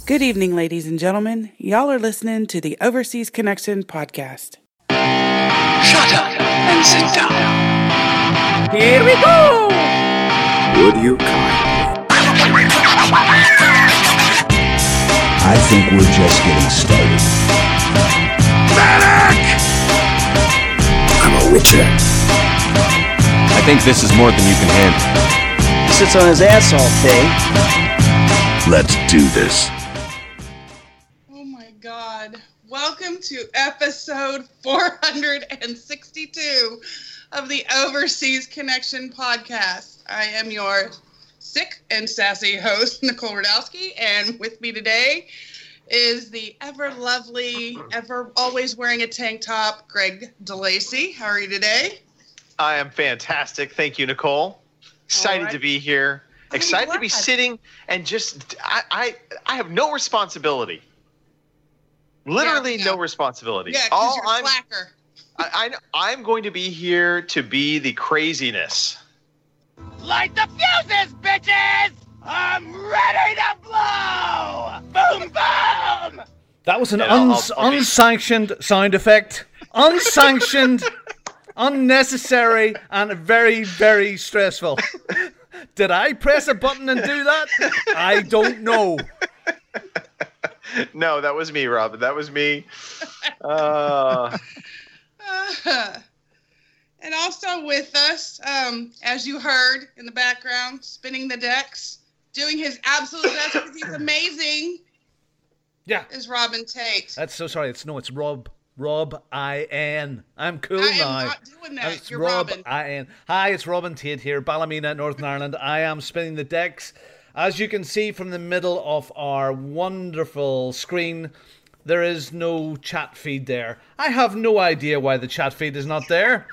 Good evening, ladies and gentlemen. Y'all are listening to the Overseas Connection podcast. Shut up and sit down. Here we go! Would you kindly? I think we're just getting started. Medic! I'm a witcher. I think this is more than you can handle. He sits on his ass all day. Let's do this. Oh my God. Welcome to episode 462 of the Overseas Connection podcast. I am your sick and sassy host, Nicole Radowski, and with me today is the ever lovely, ever always wearing a tank top, Greg DeLacy. How are you today? I am fantastic. Thank you, Nicole. Excited to be here. Excited to be sitting and just, I have no responsibility. Literally no responsibility. Yeah, because you're a slacker. I'm going to be here to be the craziness. Light the fuses, bitches! I'm ready to blow! Boom, boom! That was an unsanctioned sound effect. Unsanctioned, unnecessary, and very, very stressful. Did I press a button and do that? I don't know. No, that was me, Robin. That was me. And also with us, as you heard in the background, spinning the decks, doing his absolute best because he's amazing. Yeah. Is Robin Tate. That's so sorry. It's Rob. Rob I.N. I'm cool now. I am not doing that. It's You're Rob Robin. I.N. Hi, it's Robin Tate here, Ballymena, Northern Ireland. I am spinning the decks. As you can see from the middle of our wonderful screen, there is no chat feed there. I have no idea why the chat feed is not there.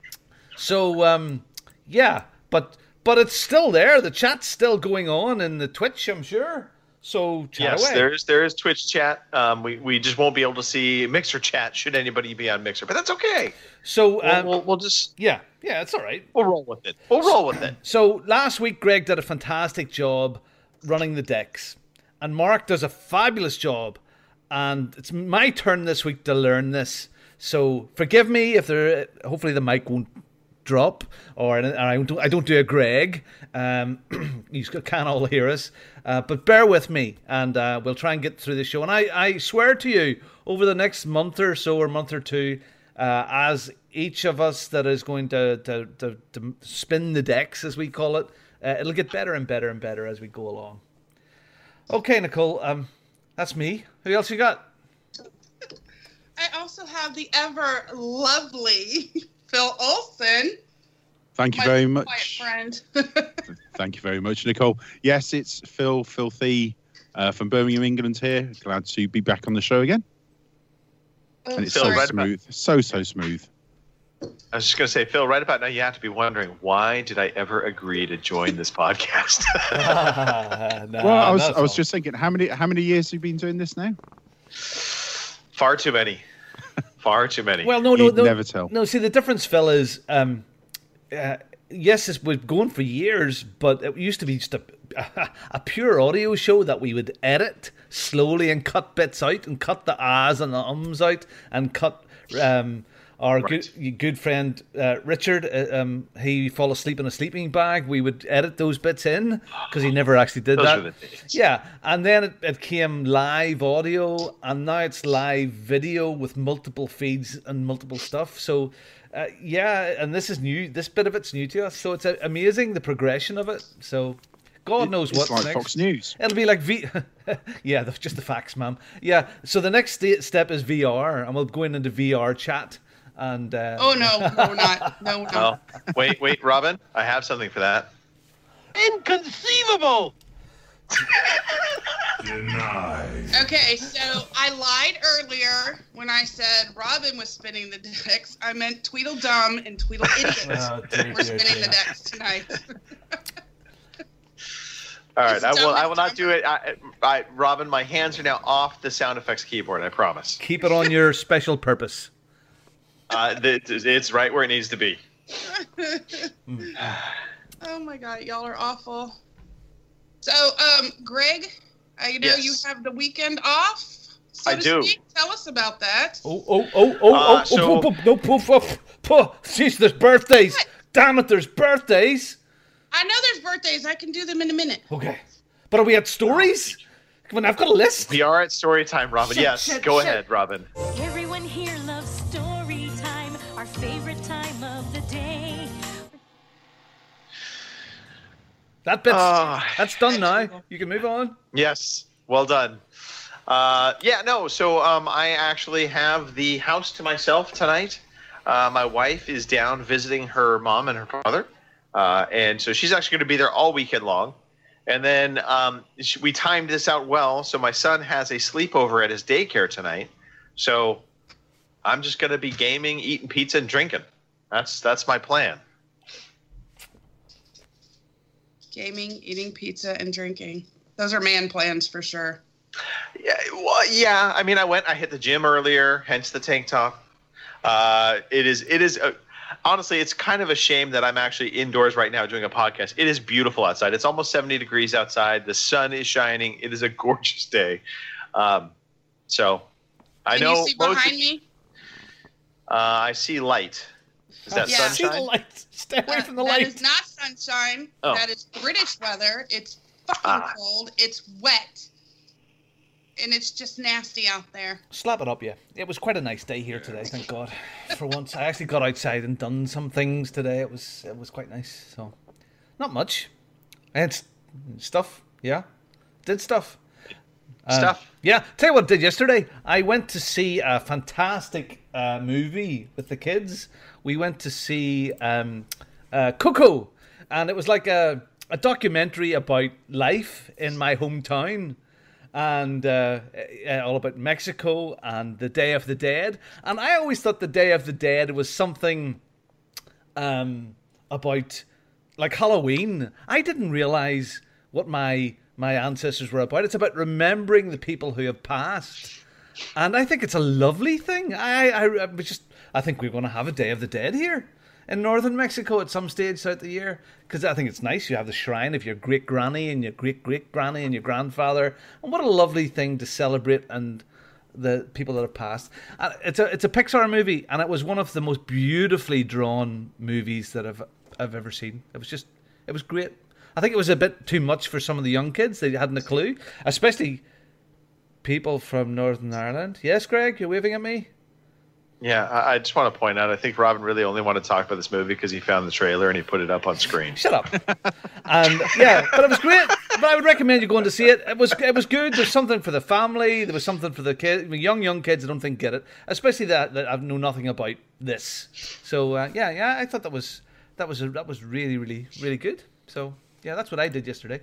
So, yeah, but it's still there. The chat's still going on in the Twitch, I'm sure. So chat away. there is Twitch chat. We just won't be able to see Mixer chat should anybody be on Mixer, but that's okay. So we'll just yeah, it's all right. We'll roll with it. So last week, Greg did a fantastic job running the decks, and Mark does a fabulous job. And it's my turn this week to learn this. So forgive me if hopefully the mic won't drop, or I don't do a Greg. You can't all hear us, but bear with me, and we'll try and get through the show. And I swear to you, over the next month or so, or month or two, as each of us that is going to spin the decks, as we call it, it'll get better and better and better as we go along. Okay, Nicole, that's me. Who else you got? I also have the ever lovely Phil Olsen. Thank you very much. Quiet friend. Thank you very much, Nicole. Yes, it's Phil Filthy from Birmingham, England here. Glad to be back on the show again. Oh, and it's Phil, so right smooth. So smooth. I was just going to say, Phil, right about now you have to be wondering, why did I ever agree to join this podcast? I was just thinking, how many years have you been doing this now? Far too many. Far too many. Well, no. Never tell. No, see, the difference, Phil, is yes, we've been going for years, but it used to be just a pure audio show that we would edit slowly and cut bits out and cut the ahs and the ums out and cut our good friend Richard. He fall asleep in a sleeping bag. We would edit those bits in because he never actually did Those that. were the days. Yeah, and then it came live audio, and now it's live video with multiple feeds and multiple stuff. So. Yeah, and this is new. This bit of it's new to us, so it's amazing the progression of it. So, God knows what's like next. Fox News. It'll be like yeah, just the facts, ma'am. Yeah. So the next step is VR, and we'll go into VR chat. And oh no, we're not. No. Oh, wait, Robin, I have something for that. Inconceivable! Denied. Okay, so I lied earlier when I said Robin was spinning the decks. I meant Tweedledum and Tweedleidiot. We're spinning the decks tonight. All right, I will not do it. Robin, my hands are now off the sound effects keyboard. I promise. Keep it on your special purpose. It's right where it needs to be. Oh my God, y'all are awful. So, Greg, I know you have the weekend off. So I do. Speak. Tell us about that. Jeez, there's birthdays. What? Damn it, there's birthdays. I know there's birthdays. I can do them in a minute. Okay. But are we at stories? Come on, I've got a list. We are at story time, Robin. Go ahead, Robin. Everyone here loves story time, our favorite time of the day. That's done now. You can move on. Yes, well done. So I actually have the house to myself tonight. My wife is down visiting her mom and her father, and so she's actually going to be there all weekend long. And then we timed this out well, so my son has a sleepover at his daycare tonight. So I'm just going to be gaming, eating pizza, and drinking. That's my plan. Gaming, eating pizza, and drinking. Those are man plans for sure. Yeah. I mean, I hit the gym earlier, hence the tank top. Honestly, it's kind of a shame that I'm actually indoors right now doing a podcast. It is beautiful outside. It's almost 70 degrees outside. The sun is shining. It is a gorgeous day. So I know. Can you see behind me? I see light. Is that sunshine? See the light. Stay away from the light. That is not sunshine. Oh. That is British weather. It's fucking cold. It's wet. And it's just nasty out there. Slap it up, yeah. It was quite a nice day here today, thank God. For once, I actually got outside and done some things today. It was quite nice. So, not much. I had stuff, yeah. Did stuff. Yeah. Tell you what I did yesterday. I went to see a fantastic movie with the kids. We went to see Coco, and it was like a documentary about life in my hometown. And all about Mexico and the Day of the Dead. And I always thought the Day of the Dead was something about, like, Halloween. I didn't realize what my ancestors were about. It's about remembering the people who have passed. And I think it's a lovely thing. I think we're going to have a Day of the Dead here in northern Mexico at some stage throughout the year, because I think it's nice. You have the shrine of your great granny and your great great granny and your grandfather, and what a lovely thing to celebrate and the people that have passed. And it's a Pixar movie, and it was one of the most beautifully drawn movies that I've ever seen. It was great. I think it was a bit too much for some of the young kids. They hadn't a clue, especially people from Northern Ireland. Yes, Greg, you're waving at me. Yeah, I just want to point out, I think Robin really only wanted to talk about this movie because he found the trailer and he put it up on screen. Shut up. And yeah, but it was great. But I would recommend you going to see it. It was good. There's something for the family. There was something for the kids. I mean, young kids, I don't think get it, especially that I know nothing about this. So yeah, I thought that was really, really, really good. So yeah, that's what I did yesterday.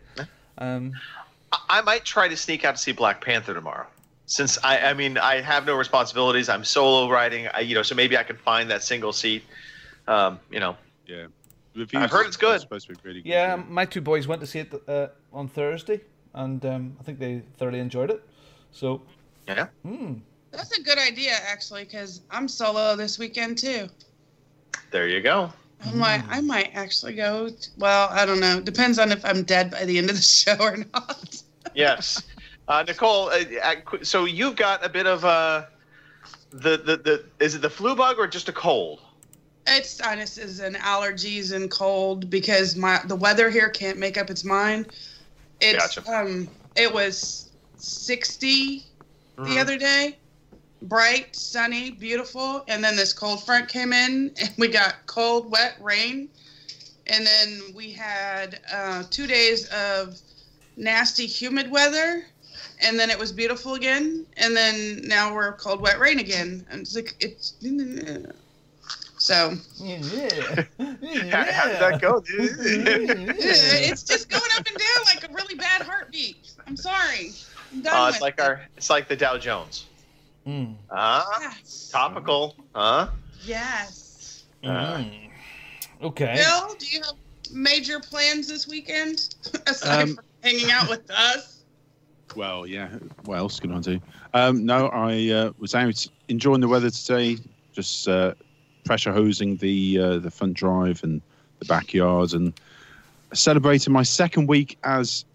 I might try to sneak out to see Black Panther tomorrow. Since I have no responsibilities, I'm solo riding. So maybe I can find that single seat. Yeah. I've heard it's good. It's supposed to be really good. Yeah, my two boys went to see it on Thursday, and I think they thoroughly enjoyed it. So yeah, that's a good idea actually, because I'm solo this weekend too. There you go. I might actually go. Well, I don't know. Depends on if I'm dead by the end of the show or not. Yes. Nicole, so you've got a bit of is it the flu bug or just a cold? It's sinuses and allergies and cold because the weather here can't make up its mind. Gotcha. It was 60 the other day, bright, sunny, beautiful, and then this cold front came in and we got cold, wet, rain, and then we had 2 days of nasty, humid weather. And then it was beautiful again, and then now we're cold, wet rain again. And it's like so. How did that go? It's just going up and down like a really bad heartbeat. I'm sorry. I'm done with it's like the Dow Jones. Yes. Topical, Yes. Okay. Bill, do you have major plans this weekend aside from hanging out with us? Well, yeah. What else can I do? No, I was out enjoying the weather today, just pressure hosing the front drive and the backyard, and celebrating my second week as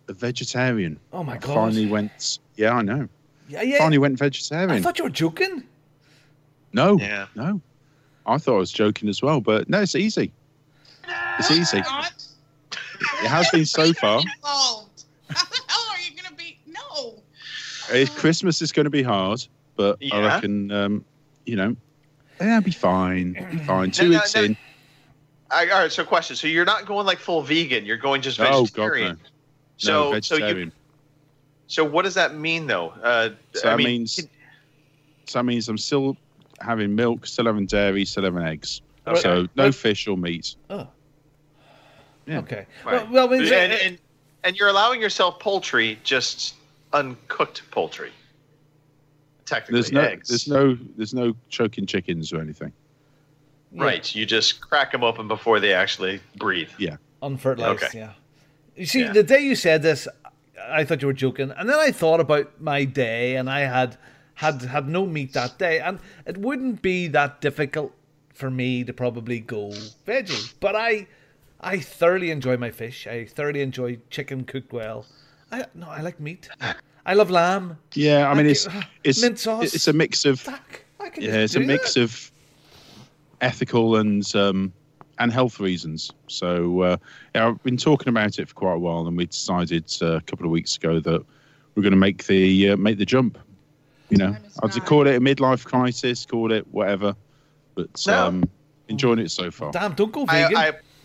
a vegetarian. Oh my I God. finally went. Yeah, I know. Yeah. Finally went I vegetarian. thought you were joking. No, Yeah. no. I thought I was joking as well, but no, it's easy. It's easy. Not It has been so far. involved. How the hell are you going to be? No. Christmas is going to be hard, but I Yeah. reckon, it'll be fine. It'll be fine. 2 No, weeks no. in. All right. So, question. So you're not going like full vegan. You're going just Oh, God, vegetarian. no. So, No, so vegetarian. So what does that mean, though? So that means I'm still having milk, still having dairy, still having eggs. Okay. So no fish or meat. Oh. Yeah. Okay. Right. Well, I mean, and you're allowing yourself poultry, just uncooked poultry. Technically, eggs. There's no choking chickens or anything. Right. You just crack them open before they actually breathe. Yeah. Unfertilized, Okay. yeah. You see, Yeah. the day you said this, I thought you were joking, and then I thought about my day, and I had no meat that day, and it wouldn't be that difficult for me to probably go veggie, but I thoroughly enjoy my fish. I thoroughly enjoy chicken cooked well. I like meat. I love lamb. Yeah, I mean it's mint sauce. it's a mix of I can it's a mix of ethical and health reasons. So I've been talking about it for quite a while, and we decided a couple of weeks ago that we're going to make the jump. I'd call it a midlife crisis, call it whatever, but enjoying it so far. Damn, don't go vegan.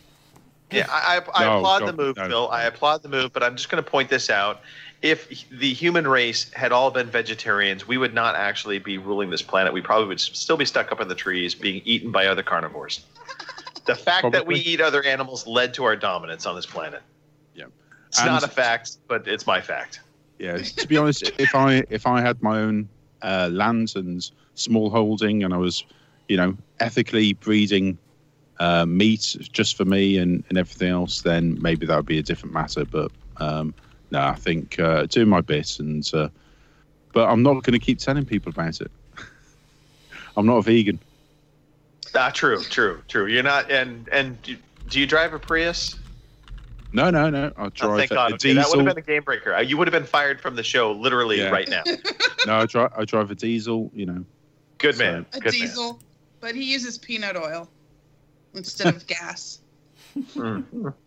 I applaud the move, Phil. I applaud the move, but I'm just going to point this out. If the human race had all been vegetarians, we would not actually be ruling this planet. We probably would still be stuck up in the trees being eaten by other carnivores. The fact that we eat other animals led to our dominance on this planet. Yeah. It's not a fact, but it's my fact. Yeah, to be honest, if I had my own land and small holding, and I was, ethically breeding meat just for me and everything else, then maybe that would be a different matter. But no, I think doing my bit, and but I'm not going to keep telling people about it. I'm not a vegan. True. You're not, and do you drive a Prius? No. I drive thank a God. diesel. That would have been a game breaker. You would have been fired from the show literally right now. No, I drive a diesel. Good man. A Good diesel, but he uses peanut oil instead of gas. All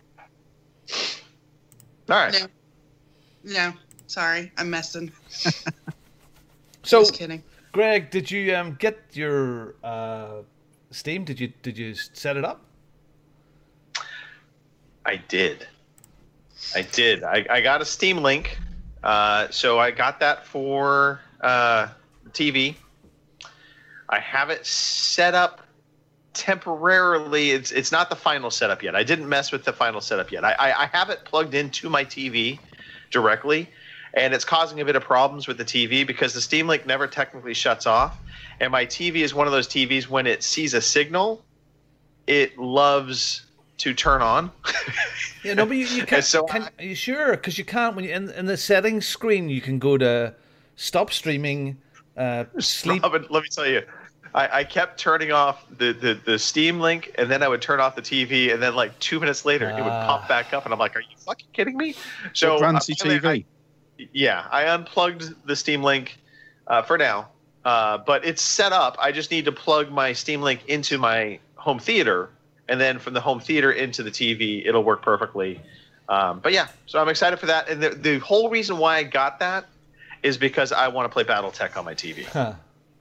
right. No, sorry, I'm messing. So, just kidding. Greg, did you get your Steam? Did you set it up? I did. I got a Steam Link, so I got that for TV. I have it set up temporarily. It's not the final setup yet. I didn't mess with the final setup yet. I have it plugged into my TV directly, and it's causing a bit of problems with the TV because the Steam Link never technically shuts off. And my TV is one of those TVs, when it sees a signal, it loves to turn on. Yeah, no, but you can't. Are you sure? Because you can't. When you in the settings screen, you can go to stop streaming, sleep. Robin, let me tell you, I kept turning off the Steam Link, and then I would turn off the TV, and then like 2 minutes later, it would pop back up, and I'm like, "Are you fucking kidding me?" So fancy TV. I unplugged the Steam Link for now, but it's set up. I just need to plug my Steam Link into my home theater, and then from the home theater into the TV, it'll work perfectly. But yeah, so I'm excited for that. And the whole reason why I got that is because I want to play BattleTech on my TV. Huh.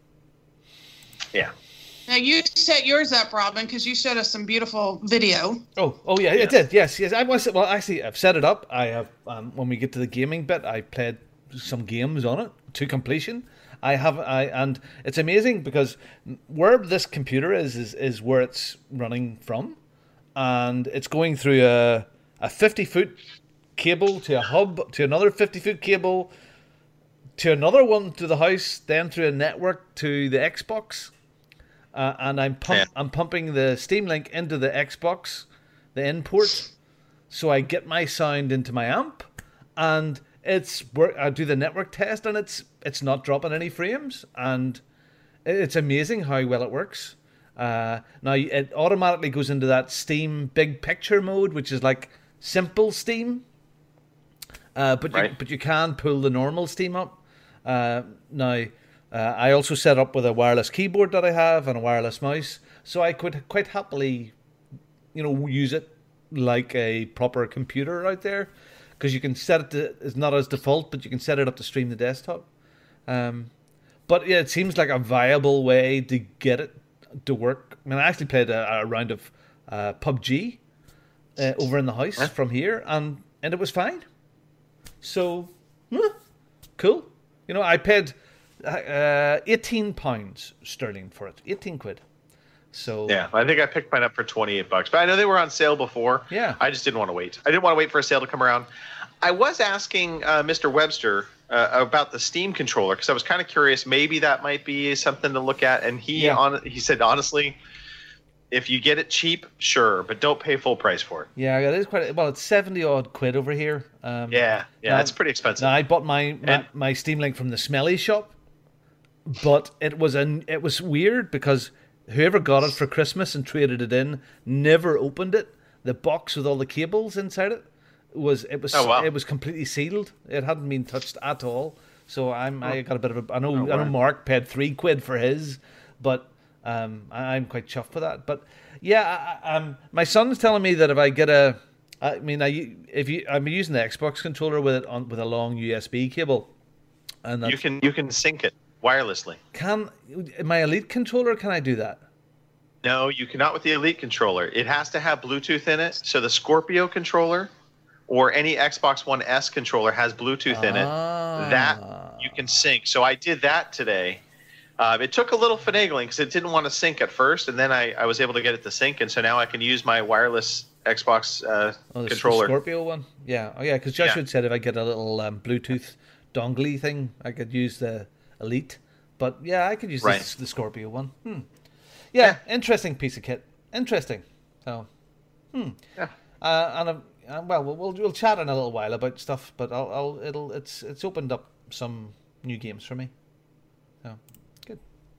Yeah. Now you set yours up, Robin, because you showed us some beautiful video. Oh yeah, it did. Yes. I was. Well, actually, I've set it up. I have. When we get to the gaming bit, I played some games on it to completion. And it's amazing because where this computer is where it's running from, and it's going through a 50-foot cable to a hub, to another 50-foot cable, to another one to the house, then through a network to the Xbox, and I'm pumping the Steam Link into the Xbox, the in port, so I get my sound into my amp, and I do the network test, and it's not dropping any frames, and it's amazing how well it works. Now it automatically goes into that Steam big picture mode, which is like simple Steam, But you can pull the normal Steam up. Now, I also set up with a wireless keyboard that I have and a wireless mouse, so I could quite happily, use it like a proper computer out there, because you can set it to, it's not as default, but you can set it up to stream the desktop. But yeah, it seems like a viable way to get it to work. I mean, I actually played a round of PUBG over in the house from here, and it was fine. So, cool. I paid £18 sterling for it, 18 quid. So yeah, I think I picked mine up for $28, but I know they were on sale before. Yeah, I just didn't want to wait. I didn't want to wait for a sale to come around. I was asking Mr. Webster about the Steam controller, because I was kind of curious. Maybe that might be something to look at. And he said, honestly, if you get it cheap, sure, but don't pay full price for it. Yeah, it is quite well. It's 70 odd quid over here. It's pretty expensive. Now, I bought my Steam Link from the Smelly shop, but it was weird because whoever got it for Christmas and traded it in never opened it. The box with all the cables inside it was completely sealed. It hadn't been touched at all. So I got a bit of a. I know Mark paid £3 for his, but I'm quite chuffed with that. But yeah, my son's telling me that if I get I'm using the Xbox controller with it with a long USB cable, and you can sync it wirelessly. Can my Elite controller? Can I do that? No, you cannot with the Elite controller. It has to have Bluetooth in it. So the Scorpio controller or any Xbox One S controller has Bluetooth in it. That you can sync. So I did that today. It took a little finagling because it didn't want to sync at first, and then I was able to get it to sync, and so now I can use my wireless Xbox controller. The Scorpio one? Yeah. Oh yeah, because Joshua had said if I get a little Bluetooth dongle thing, I could use the Elite. But yeah, I could use the Scorpio one. Yeah, interesting piece of kit. Interesting. So, Yeah. We'll chat in a little while about stuff, but it's opened up some new games for me. So, good.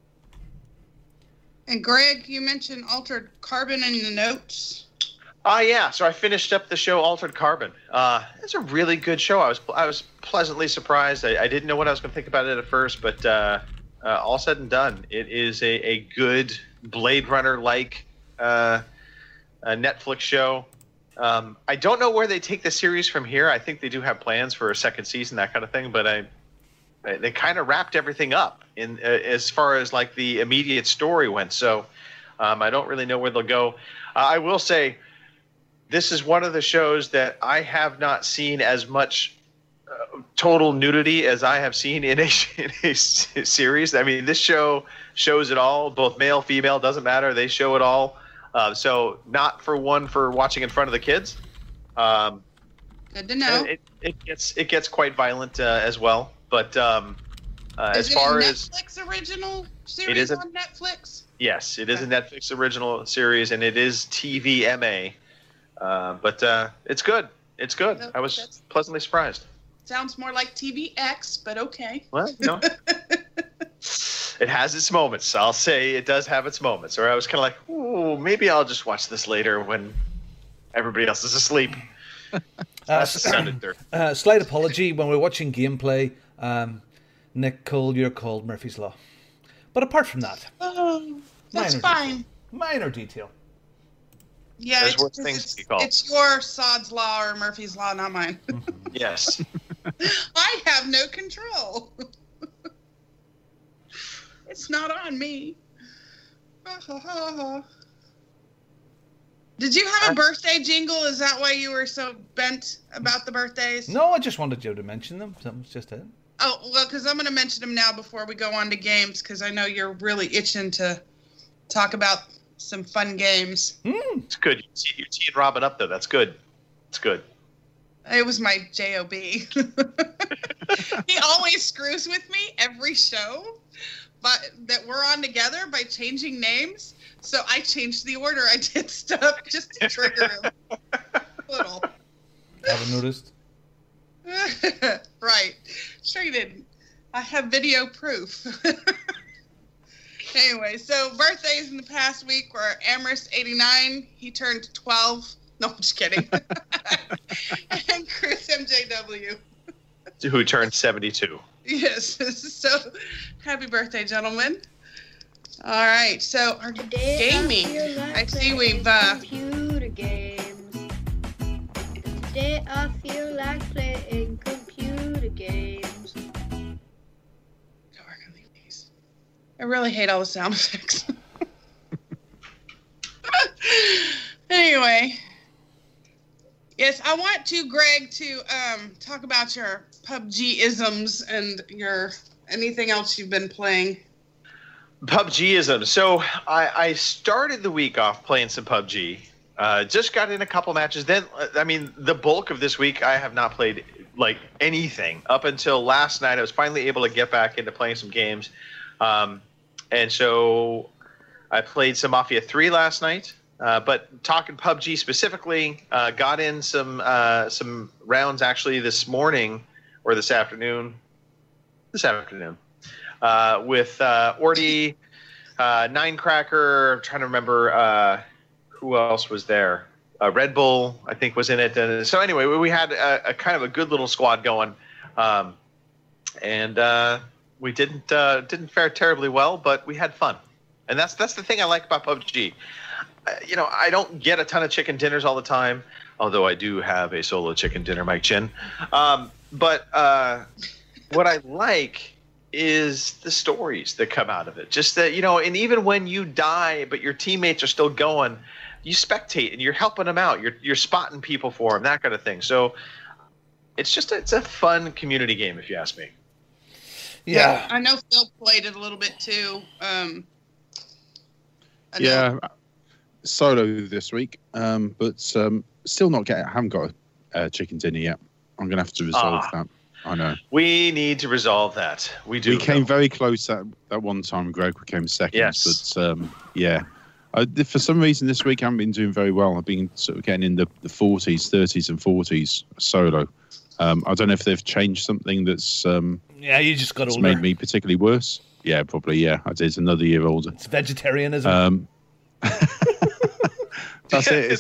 And Greg, you mentioned Altered Carbon in the notes. Yeah. So I finished up the show Altered Carbon. It's a really good show. I was pleasantly surprised. I didn't know what I was going to think about it at first, but all said and done, it is a good Blade Runner-like Netflix show. I don't know where they take the series from here. I think they do have plans for a second season, that kind of thing. But they kind of wrapped everything up in as far as like the immediate story went. So I don't really know where they'll go. I will say this is one of the shows that I have not seen as much total nudity as I have seen in a series. I mean, this show shows it all, both male, female, doesn't matter. They show it all. So not for watching in front of the kids. Good to know. It gets quite violent as well. But as far as Netflix original series on Netflix? Yes, it is a Netflix original series, and it is TVMA. But it's good. It's good. I was pleasantly surprised. Sounds more like TVX, but okay. Well, it has its moments. I'll say it does have its moments. Or I was kind of like, ooh, maybe I'll just watch this later when everybody else is asleep. Sounded dirty. Slight apology. When we're watching gameplay, Nick Cole, you're called Murphy's Law. But apart from that, that's fine. Minor detail. Yeah, it's your Sod's Law or Murphy's Law, not mine. Yes. I have no control. It's not on me. Did you have a birthday jingle? Is that why you were so bent about the birthdays? No, I just wanted you to mention them. That was just it. Oh, well, because I'm going to mention them now before we go on to games, because I know you're really itching to talk about some fun games. It's good. You're teeing Robin up, though. That's good. It's good. It was my JOB. He always screws with me every show that we're on together by changing names. So I changed the order I did stuff just to trigger him. Little. Haven't noticed. Right. Sure you didn't. I have video proof. Anyway, so birthdays in the past week were Amherst 89. He turned 12. No, I'm just kidding. And Crusoe MJW. Who turned 72. Yes. So, happy birthday, gentlemen. All right. So, our gaming. I see we've. Computer games. Today I feel like playing computer games. I really hate all the sound effects. Anyway. Yes, I want to, Greg, to talk about your PUBG-isms and your anything else you've been playing. PUBG-isms. So I started the week off playing some PUBG. Just got in a couple matches. Then, the bulk of this week I have not played like anything up until last night. I was finally able to get back into playing some games. And so I played some Mafia 3 last night. But talking PUBG specifically, got in some rounds actually this morning or this afternoon. With Orty, Ninecracker. I'm trying to remember who else was there. Red Bull, I think, was in it. So anyway, we had a kind of a good little squad going, and we didn't fare terribly well, but we had fun, and that's the thing I like about PUBG. I don't get a ton of chicken dinners all the time, although I do have a solo chicken dinner, Mike Chin. But what I like is the stories that come out of it. Just that, and even when you die, but your teammates are still going, you spectate and you're helping them out. You're spotting people for them, that kind of thing. So it's a fun community game, if you ask me. Yeah. I know Phil played it a little bit too. Solo this week, but still not haven't got a chicken dinner yet. I'm going to have to resolve that. I know. We need to resolve that. We do. We came very close that one time. Greg came second. Yes. But for some reason this week I haven't been doing very well. I've been sort of getting in the 40s, 30s and 40s solo. I don't know if they've changed something that's you just got older. Made me particularly worse. Yeah, probably. Yeah, I did. Another year older. It's vegetarianism. That's it.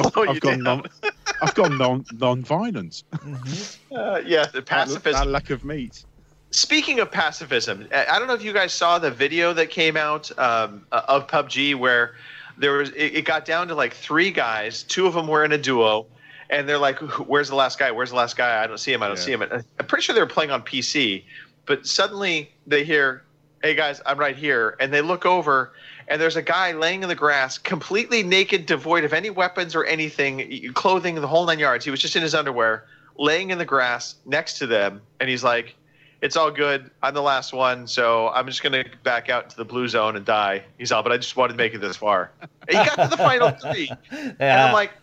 I've gone non-violent. Mm-hmm. The pacifism. That lack of meat. Speaking of pacifism, I don't know if you guys saw the video that came out of PUBG where it got down to like 3 guys. 2 of them were in a duo, and they're like, "Where's the last guy? Where's the last guy? I don't see him. I don't see him." I'm pretty sure they were playing on PC, but suddenly they hear, "Hey guys, I'm right here," and they look over. And there's a guy laying in the grass, completely naked, devoid of any weapons or anything, clothing, the whole 9 yards. He was just in his underwear, laying in the grass next to them. And he's like, "It's all good. I'm the last one, so I'm just going to back out into the blue zone and die." He's all, "But I just wanted to make it this far." And he got to the final 3. Yeah. And I'm like,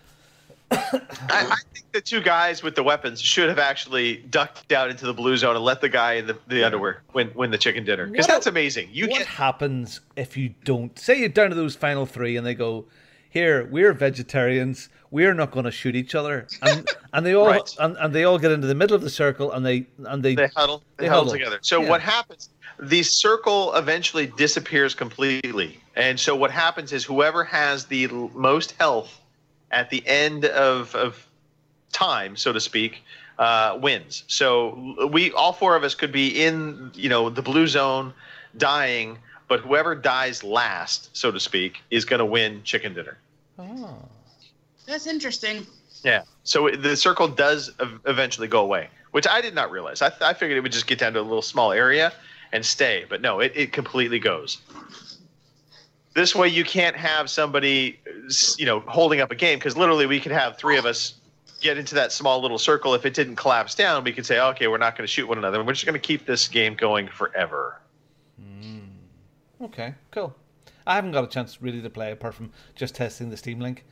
I think the 2 guys with the weapons should have actually ducked down into the blue zone and let the guy in the underwear win the chicken dinner. Because that's amazing. What happens if you don't? Say you're down to those final 3 and they go, "Here, we're vegetarians. We're not going to shoot each other." And they all and they all get into the middle of the circle and they huddle. They huddle together. So what happens? The circle eventually disappears completely. And so what happens is whoever has the most health at the end of time, so to speak, wins. So we all 4 of us could be in, the blue zone, dying, but whoever dies last, so to speak, is going to win chicken dinner. Oh, that's interesting. Yeah. So the circle does eventually go away, which I did not realize. I figured it would just get down to a little small area and stay, but no, it completely goes. This way you can't have somebody, holding up a game, because literally we could have 3 of us get into that small little circle. If it didn't collapse down, we could say, "Okay, we're not going to shoot one another. We're just going to keep this game going forever." Okay, cool. I haven't got a chance really to play apart from just testing the Steam Link.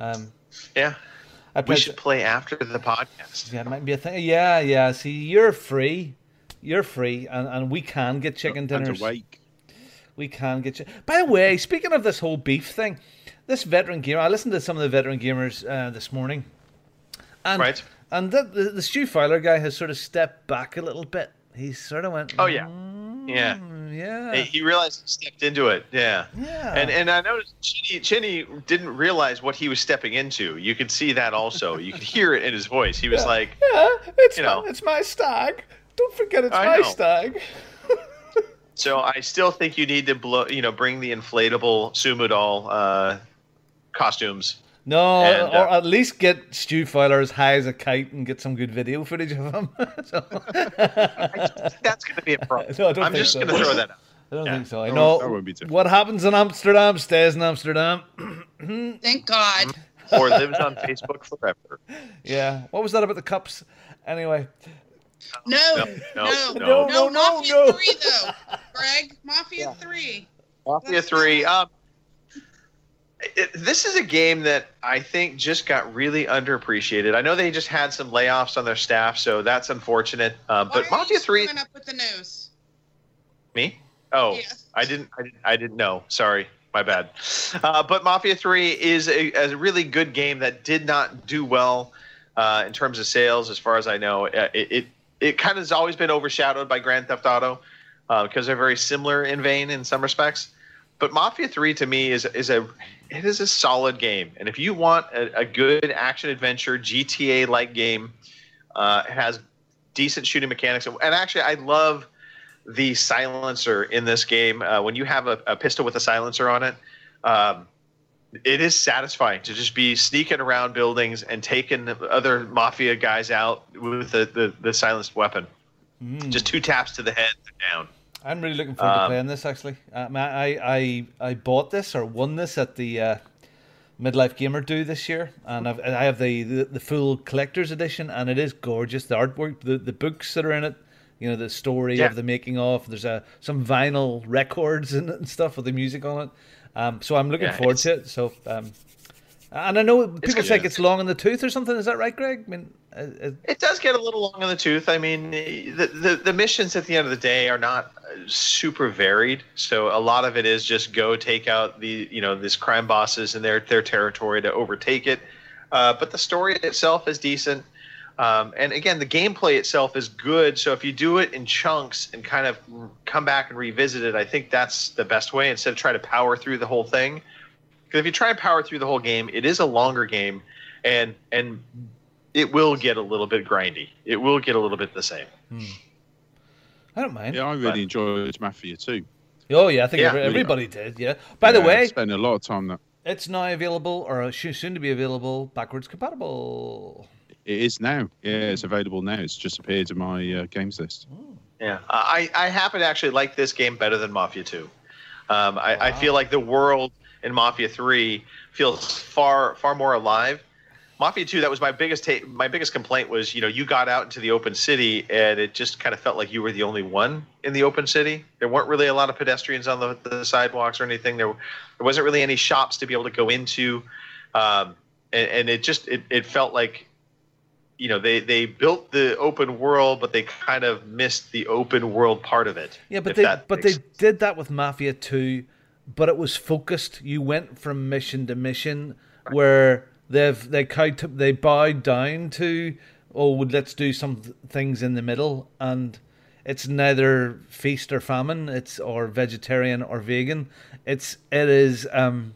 We should play after the podcast. Yeah, it might be a thing. Yeah. See, you're free, and we can get chicken dinners. And awake. We can get you. By the way, speaking of this whole beef thing, this veteran gamer, I listened to some of the veteran gamers this morning, and the Stu Fowler guy has sort of stepped back a little bit. He sort of went, "Oh yeah, yeah." Yeah. He realized he stepped into it. Yeah. Yeah. And I noticed Chinny didn't realize what he was stepping into. You could see that also. You could hear it in his voice. He was like, yeah, it's you know, it's my stag. Don't forget it's I my know. stag. So I still think you need to bring the inflatable Sumo doll costumes. No, And, or at least get Stu Fowler as high as a kite and get some good video footage of him. So. That's going to be a problem. No, I don't I'm think just so. going to throw that out. I don't think so. I That know won't be too- what happens in Amsterdam stays in Amsterdam. Thank God. Or lives on Facebook forever. Yeah. What was that about the cups? Anyway. No. Mafia 3 though. Greg, Mafia 3. Mafia 3. This is a game that I think just got really underappreciated. I know they just had some layoffs on their staff, so that's unfortunate. But Mafia 3. Coming up with the news. Me? Oh, Yes. I didn't know. Sorry, my bad. But Mafia 3 is a really good game that did not do well in terms of sales, as far as I know. It kind of has always been overshadowed by Grand Theft Auto because they're very similar in vein in some respects. But Mafia 3 to me is a solid game, and if you want a good action adventure GTA-like game, it has decent shooting mechanics, and actually I love the silencer in this game. When you have a pistol with a silencer on it, it is satisfying to just be sneaking around buildings and taking other mafia guys out with the silenced weapon. Just 2 taps to the head, they're down. I'm really looking forward to playing this, actually. I bought this or won this at the Midlife Gamer Do this year, and I have the full collector's edition, and it is gorgeous. The artwork, the books that are in it, you know, the story of the making of. There's some vinyl records in it and stuff with the music on it. So I'm looking forward to it. So, and I know people say it's long in the tooth or something. Is that right, Greg? I mean, it does get a little long in the tooth. I mean, the missions at the end of the day are not super varied. So a lot of it is just go take out these crime bosses in their territory to overtake it. But the story itself is decent. And again, the gameplay itself is good. So if you do it in chunks and kind of come back and revisit it, I think that's the best way instead of trying to power through the whole thing. Because if you try and power through the whole game, it is a longer game, and it will get a little bit grindy. It will get a little bit the same. I don't mind. Yeah, I really enjoyed Mafia 2. Oh yeah, I think everybody did. Yeah. By the way, I spent a lot of time there. It's now available, or soon to be available, backwards compatible. It is now. Yeah, it's available now. It's just appeared in my games list. Yeah, I happen to actually like this game better than Mafia 2. I feel like the world in Mafia 3 feels far more alive. Mafia 2, that was my biggest complaint was, you got out into the open city and it just kind of felt like you were the only one in the open city. There weren't really a lot of pedestrians on the sidewalks or anything. There wasn't really any shops to be able to go into. And it felt like, they built the open world, but they kind of missed the open world part of it. Yeah, but they did that with Mafia 2, but it was focused. You went from mission to mission where they bowed down to, let's do some things in the middle, and it's neither feast or famine, or vegetarian or vegan. It is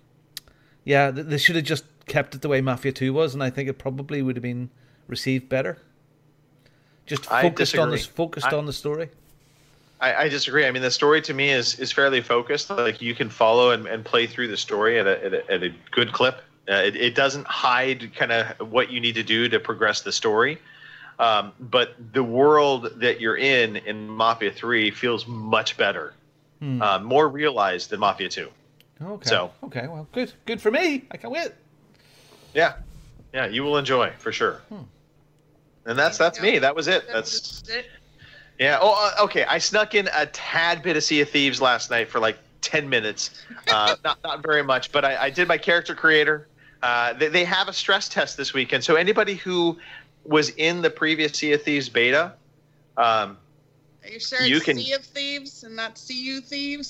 they should have just kept it the way Mafia 2 was, and I think it probably would have been received better. Just focused on the story. I disagree. I mean, the story to me is fairly focused. Like, you can follow and play through the story at a good clip. It doesn't hide kind of what you need to do to progress the story. But the world that you're in Mafia 3 feels much better, more realized than Mafia 2. Okay, well, good for me. I can't wait. Yeah, you will enjoy for sure. And that's me. That was it. That's it. Yeah. Oh, okay. I snuck in a tad bit of Sea of Thieves last night for like 10 minutes. Not very much, but I did my character creator. They have a stress test this weekend, so anybody who was in the previous Sea of Thieves beta, are you sure it's Sea of Thieves and not CU Thieves?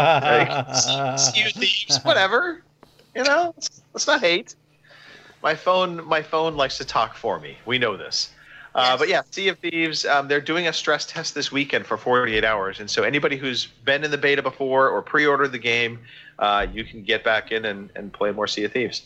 CU Thieves, whatever. Let's not hate. My phone likes to talk for me. We know this. But yeah, Sea of Thieves, they're doing a stress test this weekend for 48 hours. And so anybody who's been in the beta before or pre-ordered the game, you can get back in and play more Sea of Thieves.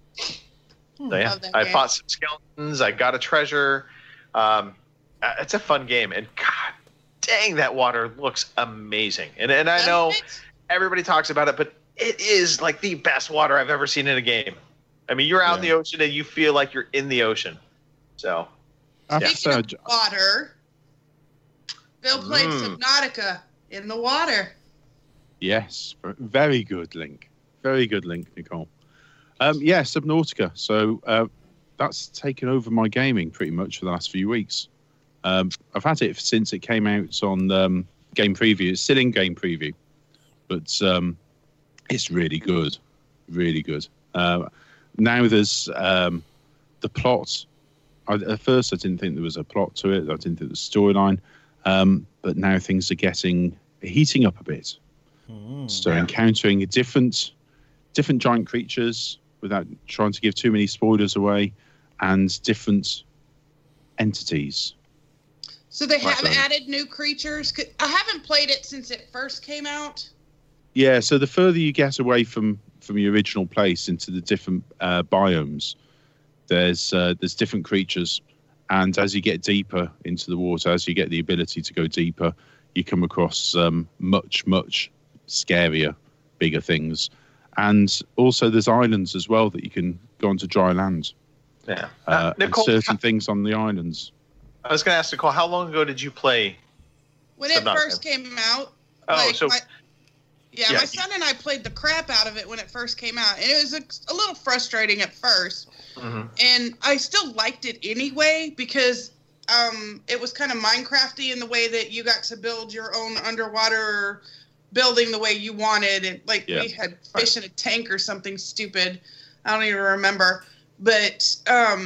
So yeah, I fought some skeletons. I got a treasure. It's a fun game. And God dang, that water looks amazing. And I know everybody talks about it, but it is like the best water I've ever seen in a game. I mean, you're out in the ocean and you feel like you're in the ocean. So... Speaking of water, Phil played Subnautica in the water. Yes, very good link. Very good link, Nicole. Subnautica. So that's taken over my gaming pretty much for the last few weeks. I've had it since it came out on Game Preview. It's still in Game Preview, but it's really good. Really good. Now there's the plot. At first, I didn't think there was a plot to it. I didn't think there was a storyline. But now things are heating up a bit. Encountering different giant creatures, without trying to give too many spoilers away, and different entities. So they have added new creatures? I haven't played it since it first came out. Yeah, so the further you get away from your original place into the different biomes, there's different creatures, and as you get deeper into the water, as you get the ability to go deeper, you come across much scarier, bigger things. And also there's islands as well that you can go onto dry land. Yeah. Nicole, and certain things on the islands. I was going to ask Nicole, how long ago did you play? When it first came out. Oh, my son and I played the crap out of it when it first came out. And it was a little frustrating at first. Mm-hmm. And I still liked it anyway because it was kind of Minecraft-y in the way that you got to build your own underwater building the way you wanted. And we had fish in a tank or something stupid. I don't even remember. But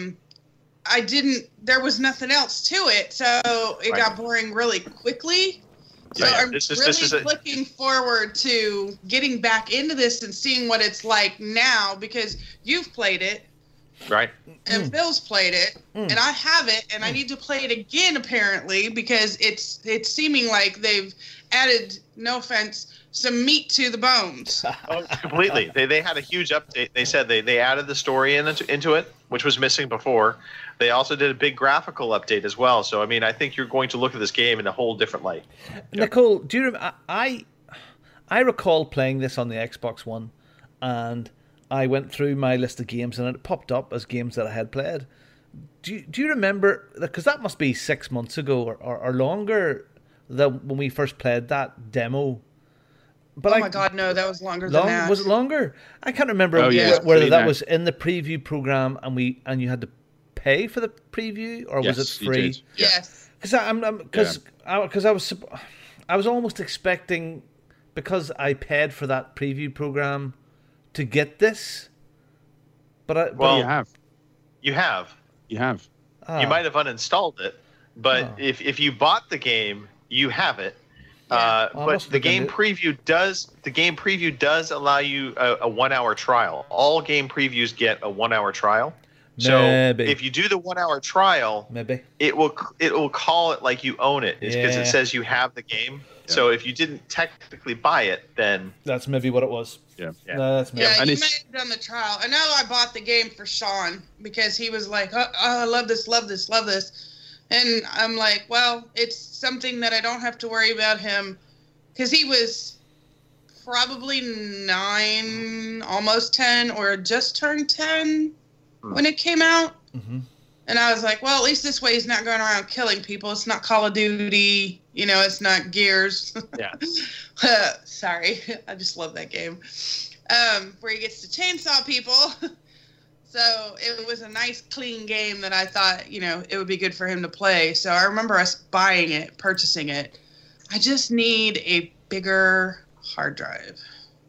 there was nothing else to it. So it got boring really quickly. So I'm really looking forward to getting back into this and seeing what it's like now because you've played it. Right. And Phil's played it. And I have it. And I need to play it again, apparently, because it's seeming like they've added, no offense, some meat to the bones. Oh, completely. They had a huge update. They said they added the story into it, which was missing before. They also did a big graphical update as well. So, I mean, I think you're going to look at this game in a whole different light. Nicole, do you remember? I recall playing this on the Xbox One, and I went through my list of games, and it popped up as games that I had played. Do you remember? Because that must be 6 months ago or longer when we first played that demo. But my God, no, that was longer than that. Was it longer? I can't remember whether that was in the preview program and you had to pay for the preview, or was it free? Yes. Because I was almost expecting, because I paid for that preview program, to get this. But you have. You have. You have. Oh. You might have uninstalled it, but if you bought the game, you have it. But the game preview does allow you a 1 hour trial. All game previews get a 1 hour trial. So if you do the 1 hour trial, it will call it like you own it, because it says you have the game. Yeah. So if you didn't technically buy it, then that's maybe what it was. Yeah. No, that's maybe. Yeah, you may have done the trial. I know I bought the game for Sean because he was like, "Oh, I love this, love this, love this," and I'm like, "Well, it's something that I don't have to worry about him," because he was probably 9, almost 10, or just turned 10 when it came out. Mm-hmm. And I was like, well, at least this way he's not going around killing people. It's not Call of Duty. It's not Gears. Yeah. Sorry. I just love that game. Where he gets to chainsaw people. So it was a nice, clean game that I thought, it would be good for him to play. So I remember us buying it, purchasing it. I just need a bigger hard drive.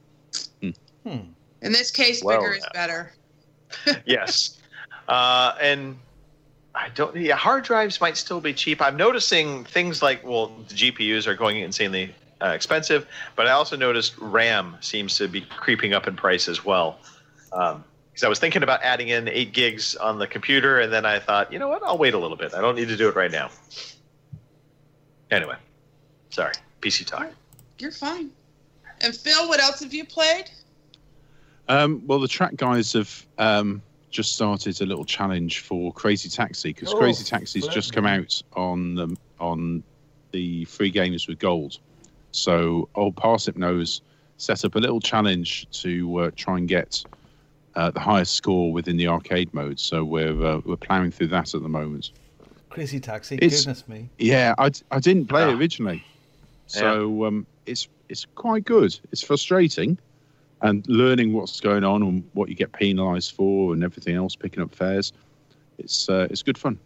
In this case, bigger is better. Yes. And I don't. Yeah, hard drives might still be cheap. I'm noticing things like, the GPUs are going insanely expensive, but I also noticed RAM seems to be creeping up in price as well. Because I was thinking about adding in 8 gigs on the computer, and then I thought, you know what? I'll wait a little bit. I don't need to do it right now. Anyway, sorry. PC talk. You're fine. And Phil, what else have you played? Well, the track guys have just started a little challenge for Crazy Taxi, because Crazy Taxi's just come out on the free games with gold. So old Parsnip Nose set up a little challenge to try and get the highest score within the arcade mode. So we're ploughing through that at the moment. Crazy Taxi, goodness me. Yeah, I didn't play it originally, so it's quite good. It's frustrating, and learning what's going on and what you get penalised for and everything else, picking up fares. It's good fun.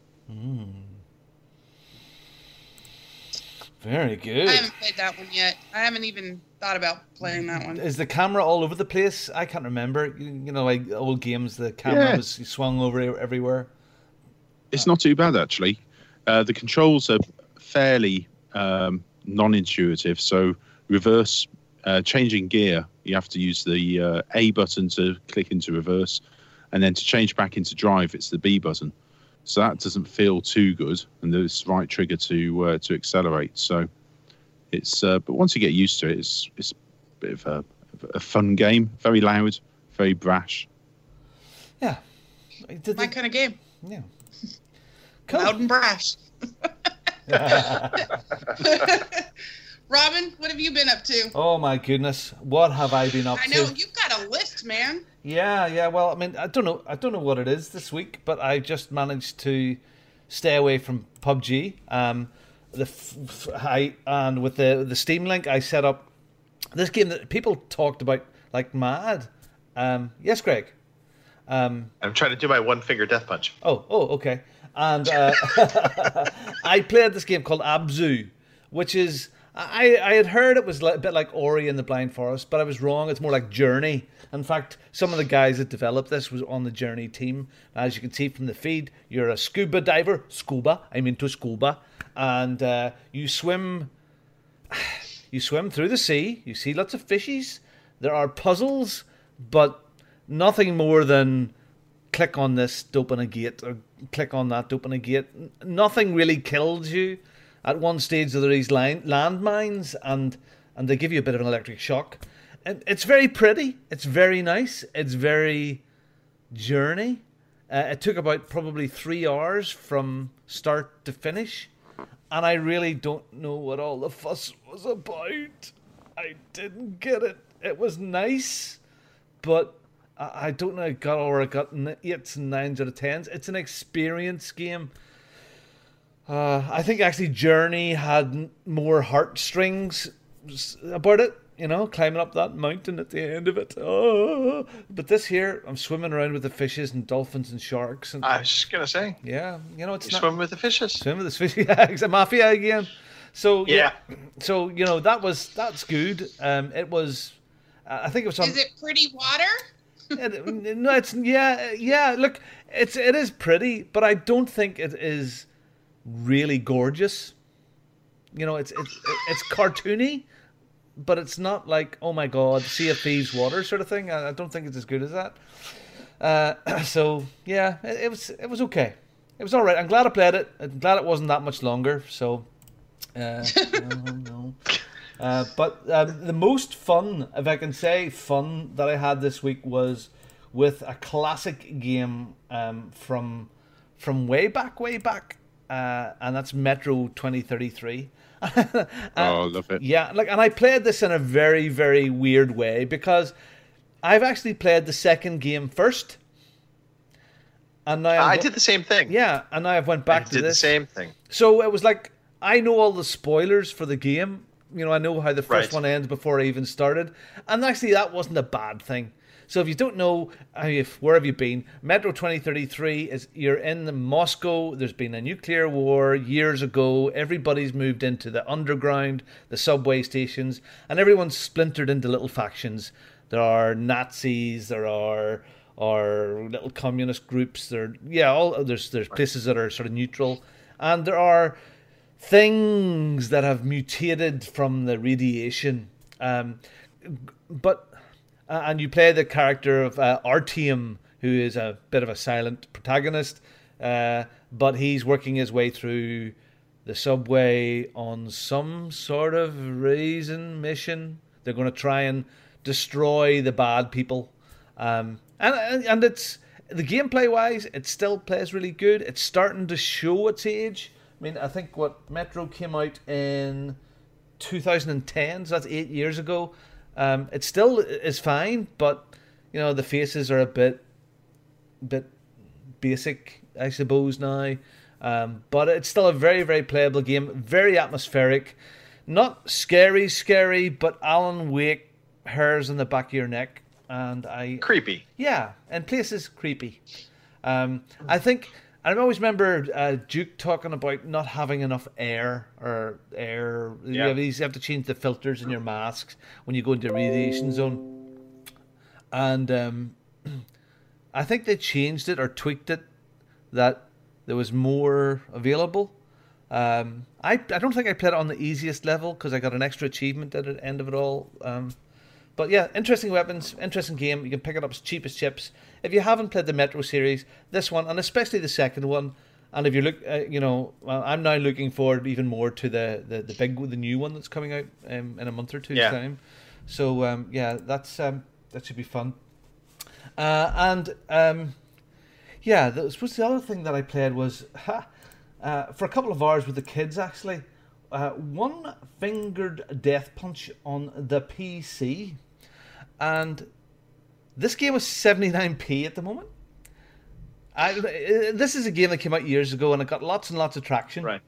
Very good. I haven't played that one yet. I haven't even thought about playing that one. Is the camera all over the place? I can't remember. You know, like old games, the camera was swung over everywhere. It's not too bad, actually. The controls are fairly non-intuitive. So reverse, changing gear, you have to use the A button to click into reverse. And then to change back into drive, it's the B button. So that doesn't feel too good. And there's the right trigger to accelerate. So it's but once you get used to it, it's a bit of a fun game. Very loud, very brash. Yeah. My kind of game. Yeah. Cool. Loud and brash. Robin, what have you been up to? Oh my goodness, what have I been up to? I know you've got a list, man. Yeah. Well, I mean, I don't know what it is this week, but I just managed to stay away from PUBG. And with the Steam Link, I set up this game that people talked about like mad. Yes, Greg. I'm trying to do my one-finger death punch. Oh, okay. And I played this game called Abzu, which is I had heard it was a bit like Ori and the Blind Forest, but I was wrong. It's more like Journey. In fact, some of the guys that developed this was on the Journey team. As you can see from the feed, you're a scuba diver. Scuba, and you swim. You swim through the sea. You see lots of fishies. There are puzzles, but nothing more than click on this to open a gate or click on that to open a gate. Nothing really kills you. At one stage there are these landmines and they give you a bit of an electric shock. And it's very pretty. It's very nice. It's very Journey. It took about probably 3 hours from start to finish. And I really don't know what all the fuss was about. I didn't get it. It was nice, but I don't know. I got 8s and 9s out of 10s. It's an experience game. I think actually Journey had more heartstrings about it. You know, climbing up that mountain at the end of it. Oh, but this here, I'm swimming around with the fishes and dolphins and sharks. And I was just gonna say. Yeah, you know, swim with the fishes. Swim with the fishes. Yeah, it's a mafia again. So yeah. So you know that's good. It was. I think it was. Is it pretty water? No, it's yeah. Look, it is pretty, but I don't think it is really gorgeous. You know, it's cartoony, but it's not like, oh my god, Sea of Thieves water sort of thing. I don't think it's as good as that. So yeah, it was okay. It was all right. I'm glad I played it. I'm glad it wasn't that much longer. So, no. But the most fun, if I can say fun, that I had this week was with a classic game from way back, and that's Metro 2033. Oh, I love it. Yeah, and I played this in a very, very weird way because I've actually played the second game first. And now I did the same thing. Yeah, and now I've went back to this. Did the same thing. So it was like, I know all the spoilers for the game. You know, I know how the first one ends before I even started. And actually, that wasn't a bad thing. So if you don't know, where have you been? Metro 2033 is, you're in Moscow. There's been a nuclear war years ago. Everybody's moved into the underground, the subway stations, and everyone's splintered into little factions. There are Nazis. There are little communist groups. There's places that are sort of neutral, and there are things that have mutated from the radiation. And you play the character of Artyom, who is a bit of a silent protagonist, but he's working his way through the subway on some sort of mission. They're going to try and destroy the bad people, and it's the gameplay wise, it still plays really good. It's starting to show its age. I mean, I think Metro came out in 2010, so that's 8 years ago. It still is fine, but the faces are a bit basic, I suppose now. But it's still a very, very playable game, very atmospheric, not scary, but Alan Wake hairs on the back of your neck, and creepy. Yeah, in places creepy. I think. I always remember Duke talking about not having enough air. Yeah. You have to change the filters in your masks when you go into the radiation zone. And I think they changed it or tweaked it that there was more available. I don't think I played it on the easiest level because I got an extra achievement at the end of it all. But yeah, interesting weapons, interesting game. You can pick it up as cheap as chips. If you haven't played the Metro series, this one, and especially the second one, and if you look, I'm now looking forward even more to the new one that's coming out in a month or two's time. So that should be fun. I suppose the other thing that I played was for a couple of hours with the kids actually. One Fingered Death Punch on the PC, and this game was 79p at the moment. This is a game that came out years ago, and it got lots and lots of traction. Right.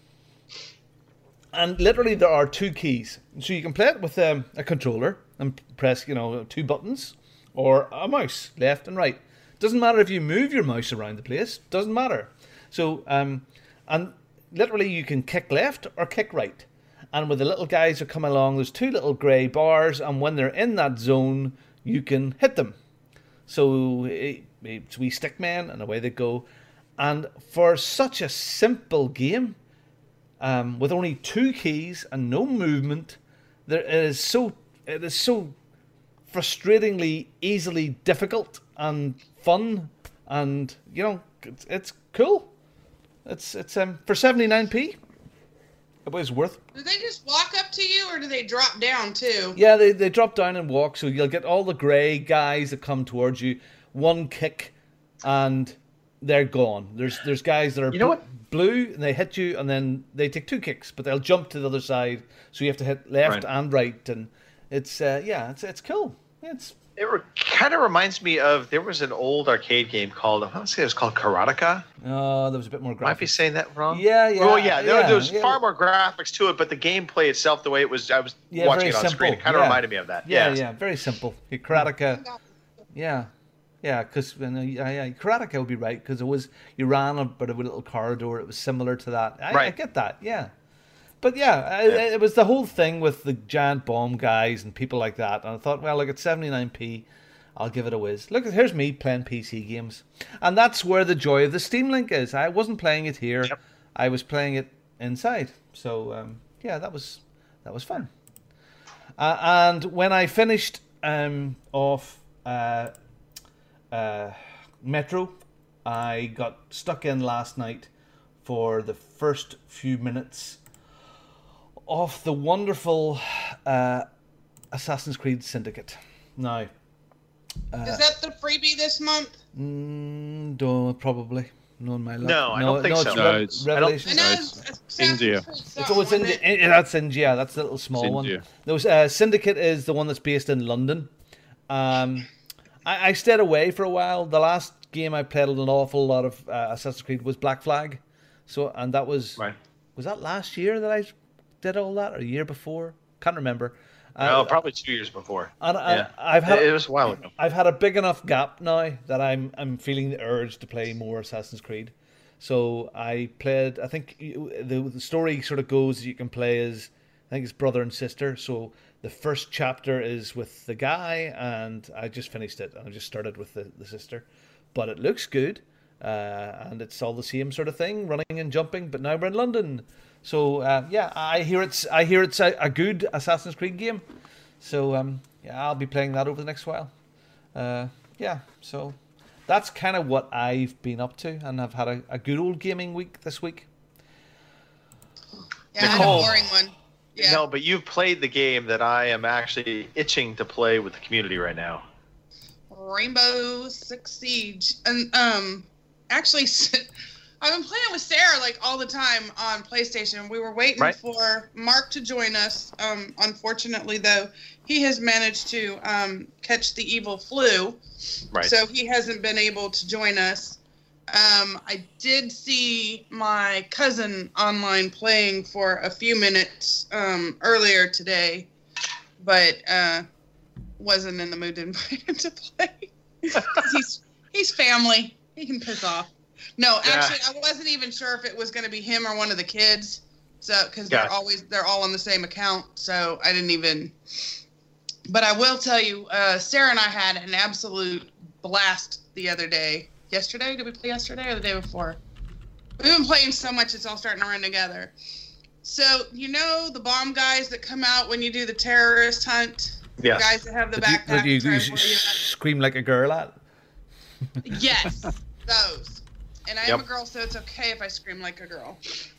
And literally, there are two keys, so you can play it with a controller and press, two buttons or a mouse, left and right. Doesn't matter if you move your mouse around the place. Doesn't matter. So and literally, you can kick left or kick right. And when the little guys are coming along, there's two little grey bars, and when they're in that zone, you can hit them. So it's wee stick men, and away they go. And for such a simple game, with only two keys and no movement, it is so frustratingly easily difficult and fun, and it's cool. It's for 79p. It was worth. Do they just walk up to you, or do they drop down too? Yeah, they drop down and walk, so you'll get all the grey guys that come towards you. One kick, and they're gone. There's guys that are blue, and they hit you, and then they take two kicks, but they'll jump to the other side, so you have to hit left and right, and it's cool. It kind of reminds me of, there was an old arcade game called, I want to say it was called Karateka. Oh, there was a bit more graphics. Might be saying that wrong? Yeah. Well, there was far more graphics to it, but the gameplay itself, the way it was, I was watching it on screen, it kind of reminded me of that. Yeah, very simple. Karateka, because Karateka would be right, because it was, you ran a bit of a little corridor, it was similar to that. I get that, yeah. But it was the whole thing with the giant bomb guys and people like that. And I thought, well, look, at 79p, I'll give it a whiz. Look, here's me playing PC games. And that's where the joy of the Steam Link is. I wasn't playing it here. Yep. I was playing it inside. So, that was fun. And when I finished off Metro, I got stuck in last night for the first few minutes of the wonderful Assassin's Creed Syndicate. Now, is that the freebie this month? Probably. No, in my luck. No, I don't think so. It's Revelation. It's India. It's India. That's India. That's the little small one. No, Syndicate is the one that's based in London. I stayed away for a while. The last game I played an awful lot of Assassin's Creed was Black Flag. And that was was that last year that I did all that, or a year before? Can't remember. No, probably 2 years before. And it was a while ago. I've had a big enough gap now that I'm feeling the urge to play more Assassin's Creed. So I played. I think the story sort of goes. You can play as, I think it's brother and sister. So the first chapter is with the guy, and I just finished it. And I just started with the sister, but it looks good, and it's all the same sort of thing, running and jumping. But now we're in London. So I hear it's a good Assassin's Creed game. So I'll be playing that over the next while. So that's kind of what I've been up to, and I've had a good old gaming week this week. Yeah, Nicole, I had a boring one. Yeah. No, but you've played the game that I am actually itching to play with the community right now. Rainbow Six Siege. And actually I've been playing with Sarah like all the time on PlayStation. We were waiting for Mark to join us. Unfortunately though, he has managed to catch the evil flu. Right. So he hasn't been able to join us. I did see my cousin online playing for a few minutes earlier today, but wasn't in the mood to invite him to play. he's family. He can piss off. No, actually, I wasn't even sure if it was going to be him or one of the kids. So, because they're all on the same account. So I didn't even. But I will tell you, Sarah and I had an absolute blast the other day. Yesterday? Did we play yesterday or the day before? We've been playing so much, it's all starting to run together. So, you know the bomb guys that come out when you do the terrorist hunt? Yes. The guys that have the backpack. That you scream like a girl at? Yes, those. And I am a girl, so it's okay if I scream like a girl.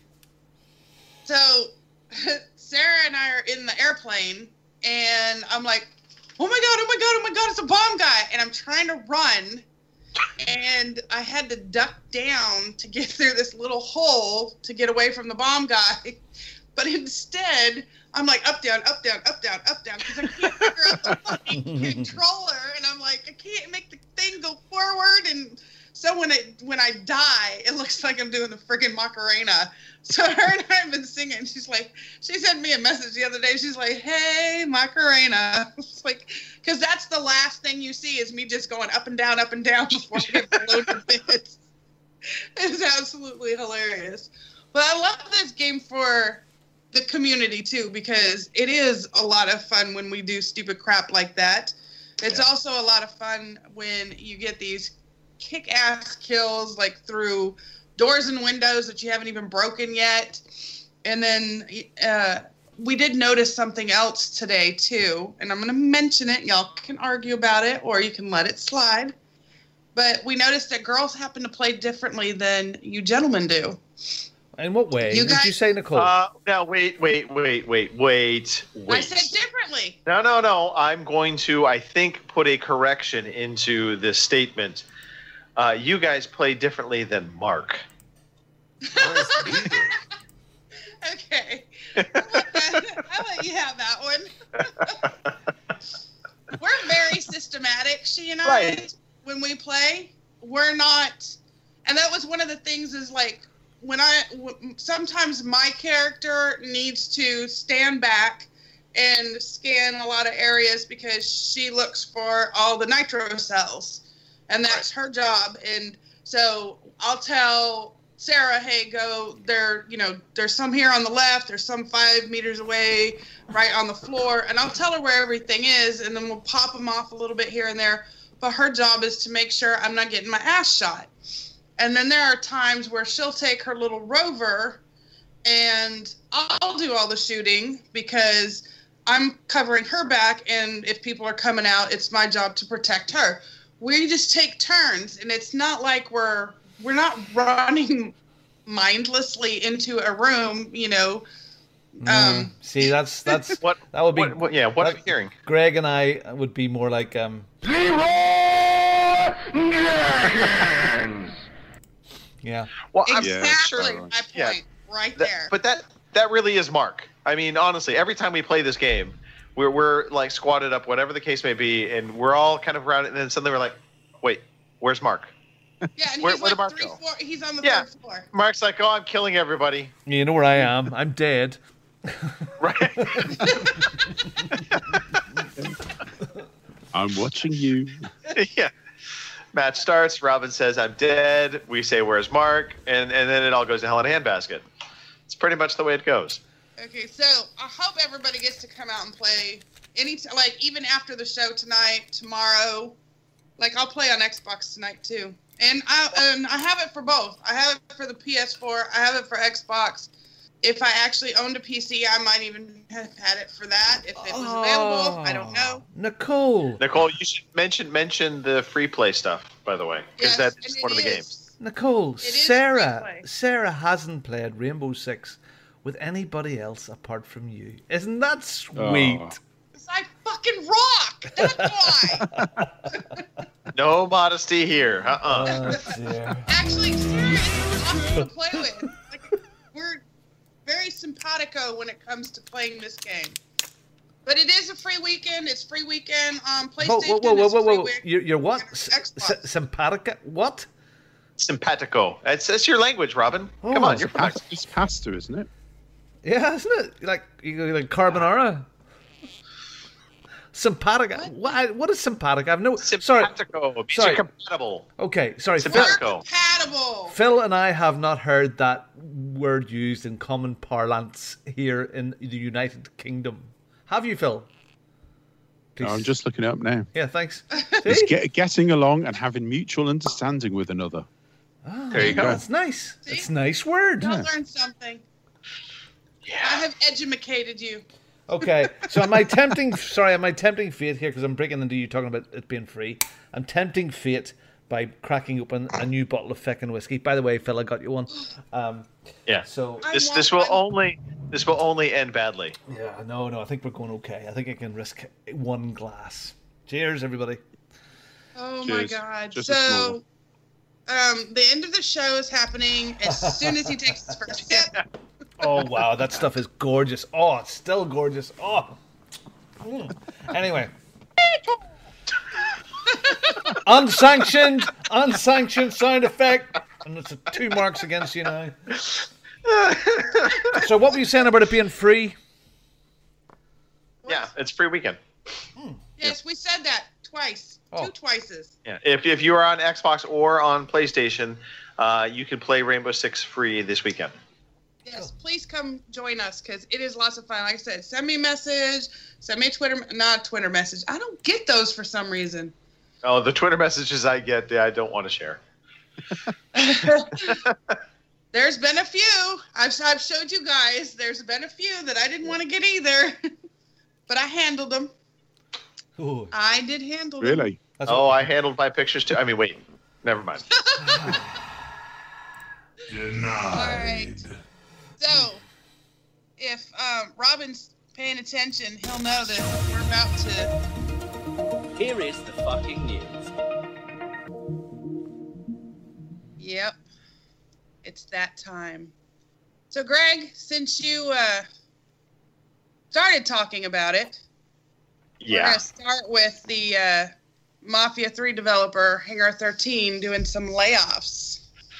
So, Sarah and I are in the airplane, and I'm like, oh my god, it's a bomb guy. And I'm trying to run. And I had to duck down to get through this little hole to get away from the bomb guy. But instead, I'm like up, down, up, down, up, down, up, down, because I can't figure out the fucking controller. And I'm like, I can't make the thing go forward. And so when I die, it looks like I'm doing the freaking Macarena. So her and I have been singing. She sent me a message the other day. She's like, hey, Macarena. It's like, because that's the last thing you see is me just going up and down before I get below the bits. It's absolutely hilarious. But I love this game for the community, too, because it is a lot of fun when we do stupid crap like that. It's also a lot of fun when you get these kick-ass kills, like through doors and windows that you haven't even broken yet. And then we did notice something else today, too. And I'm going to mention it. Y'all can argue about it, or you can let it slide. But we noticed that girls happen to play differently than you gentlemen do. In what way? Did you say, Nicole? Now, wait. I said differently. No. I'm going to, I think, put a correction into this statement. You guys play differently than Mark. Okay. I'll let you have that one. We're very systematic, she and I. Right. When we play, we're not. And that was one of the things is like, sometimes my character needs to stand back and scan a lot of areas because she looks for all the nitro cells. And that's her job. And so I'll tell Sarah, hey, go there, there's some here on the left, there's some 5 meters away, right on the floor. And I'll tell her where everything is, and then we'll pop them off a little bit here and there. But her job is to make sure I'm not getting my ass shot. And then there are times where she'll take her little rover and I'll do all the shooting because I'm covering her back. And if people are coming out, it's my job to protect her. We just take turns, and it's not like we're not running mindlessly into a room, See, that's what that would be. What are we hearing? Greg and I would be more like Yeah. Well, exactly my point right there. But that really is Mark. I mean, honestly, every time we play this game, we're like squatted up, whatever the case may be, and we're all kind of around it, and then suddenly we're like, wait, where's Mark? Yeah, and where he's like did Mark go? He's on the third floor. Mark's like, oh, I'm killing everybody. You know where I am. I'm dead. Right. I'm watching you. Yeah. Match starts. Robin says, I'm dead. We say, where's Mark? And then it all goes to hell in a handbasket. It's pretty much the way it goes. Okay, so I hope everybody gets to come out and play even after the show tonight, tomorrow. Like, I'll play on Xbox tonight, too. And I have it for both. I have it for the PS4. I have it for Xbox. If I actually owned a PC, I might even have had it for that if it was available. I don't know. Nicole, you should mention the free play stuff. by the way, because Yes, that's and one of the it games. is. Nicole, It is free play. Sarah hasn't played Rainbow Six with anybody else apart from you. Isn't that sweet? Oh. 'Cause I fucking rock. That's why. No modesty here. Oh, dear. Actually, Sarah is awesome to play with. Like, we're very simpatico when it comes to playing this game. But it is a free weekend. It's free weekend on PlayStation. Whoa. You're what? Xbox. Simpatica? What? Simpatico. That's your language, Robin. Oh, Come on, it's you're from Mexico. It's pasta, isn't it? Yeah, isn't it? Like carbonara? Simpatica. What is simpatica? I've no. Simpatico. Means Sorry. you're compatible. Okay, sorry. Simpatico. Compatible. Phil and I have not heard that word used in common parlance here in the United Kingdom. Have you, Phil? No, I'm just looking it up now. Yeah, thanks. It's getting along and having mutual understanding with another. Oh, There you go. That's nice. It's a nice word. You'll learn something. I have edumacated you. Okay, so am I tempting fate here because I'm breaking into you talking about it being free? I'm tempting fate by cracking open a new bottle of feckin' whiskey. By the way, Phil, I got you one. Yeah. So This will only end badly. yeah, no, I think we're going okay. I think I can risk one glass. Cheers, everybody. Oh my Cheers. God. Just a So, the end of the show is happening as soon as he takes his first hit. Oh wow, that stuff is gorgeous. Oh, it's still gorgeous. Oh. Anyway. Unsanctioned sound effect. And it's 2 marks against you now. So what were you saying about it being free? Yeah, it's free weekend. Yes, we said that twice. Oh. 2 twices. Yeah. If you are on Xbox or on PlayStation, you can play Rainbow Six free this weekend. Yes, please come join us because it is lots of fun. Like I said, send me a message, send me a not a Twitter message. I don't get those for some reason. Oh, the Twitter messages I get, I don't want to share. There's been a few. I've showed you guys. There's been a few that I didn't want to get either, but I handled them. Ooh. I did handle them. Really? I handled my pictures too. I mean, wait, never mind. All right. So, if Robin's paying attention, he'll know that we're about to. Here is the fucking news. Yep. It's that time. So, Greg, since you started talking about it, we're going to start with the Mafia 3 developer, Hangar 13, doing some layoffs.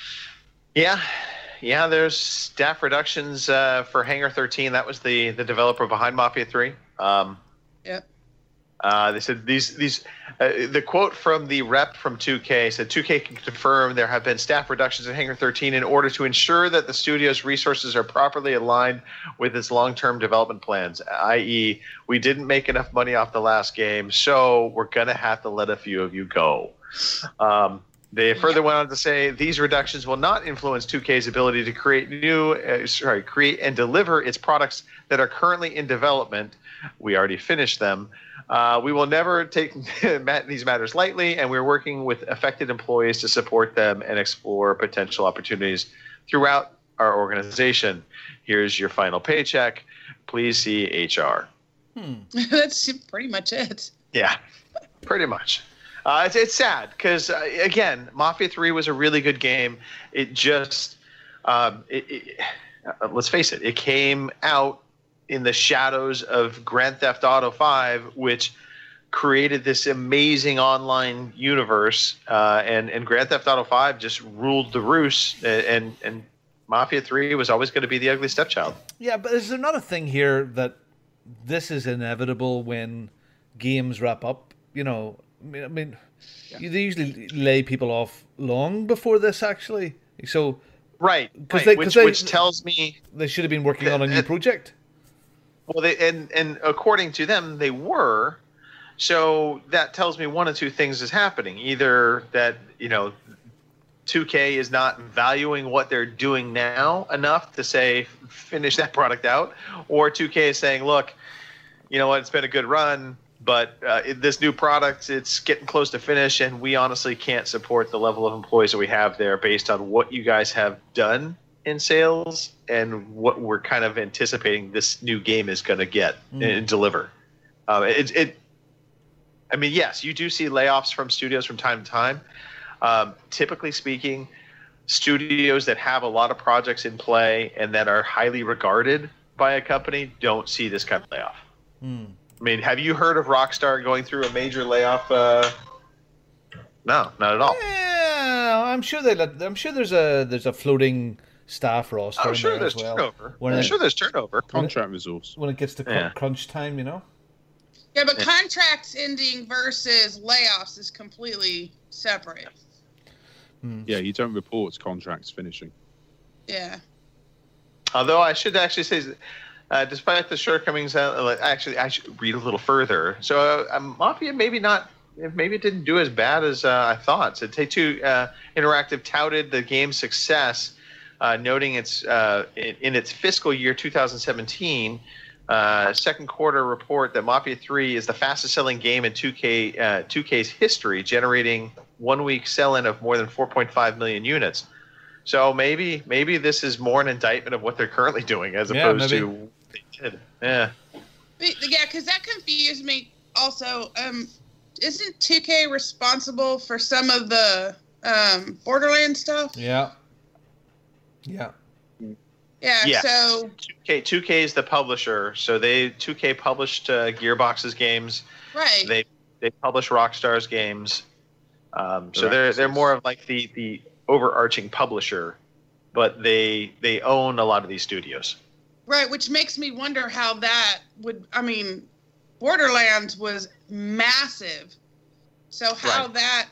Yeah, there's staff reductions for Hangar 13. That was the developer behind Mafia 3. Yep. They said the quote from the rep from 2K said 2K can confirm there have been staff reductions in Hangar 13 in order to ensure that the studio's resources are properly aligned with its long-term development plans, i.e. we didn't make enough money off the last game, so we're going to have to let a few of you go. They further went on to say these reductions will not influence 2K's ability to create and deliver its products that are currently in development. We already finished them. We will never take these matters lightly, and we're working with affected employees to support them and explore potential opportunities throughout our organization. Here's your final paycheck. Please see HR. That's pretty much it. Yeah, pretty much. It's sad because, again, Mafia 3 was a really good game. It just, let's face it, it came out in the shadows of Grand Theft Auto 5, which created this amazing online universe. And Grand Theft Auto 5 just ruled the roost. And Mafia 3 was always going to be the ugly stepchild. Yeah, but is there not a thing here that this is inevitable when games wrap up? You know, I mean, they usually lay people off long before this, actually. So right, which tells me they should have been working on a new project. Well, and according to them, they were. So that tells me one of two things is happening: either that 2K is not valuing what they're doing now enough to say finish that product out, or 2K is saying, look, you know what, it's been a good run, But this new product, it's getting close to finish, and we honestly can't support the level of employees that we have there based on what you guys have done in sales and what we're kind of anticipating this new game is going to get and deliver. I mean, yes, you do see layoffs from studios from time to time. Typically speaking, studios that have a lot of projects in play and that are highly regarded by a company don't see this kind of layoff. I mean, have you heard of Rockstar going through a major layoff? No, not at all. Yeah, I'm sure there's a floating staff roster. I'm sure there's turnover. I'm sure there's turnover. Contract resource. When it gets to crunch time, you know. Yeah, but contracts ending versus layoffs is completely separate. Yeah, you don't report contracts finishing. Yeah. Although I should actually say, despite the shortcomings, actually I should read a little further. So Mafia maybe it didn't do as bad as I thought. So Take-Two Interactive touted the game's success, noting its in its fiscal year 2017 second quarter report that Mafia 3 is the fastest selling game in 2K's history, generating 1 week sell-in of more than 4.5 million units. So maybe this is more an indictment of what they're currently doing as opposed to what they did. Yeah. Yeah, because that confused me also. Isn't 2K responsible for some of the Borderlands stuff? Yeah. Yeah, yes. So 2K is the publisher, so 2K published Gearbox's games. Right. They publish Rockstar's games. So they're more of like the overarching publisher, but they own a lot of these studios. Right, which makes me wonder how that would. I mean, Borderlands was massive, so how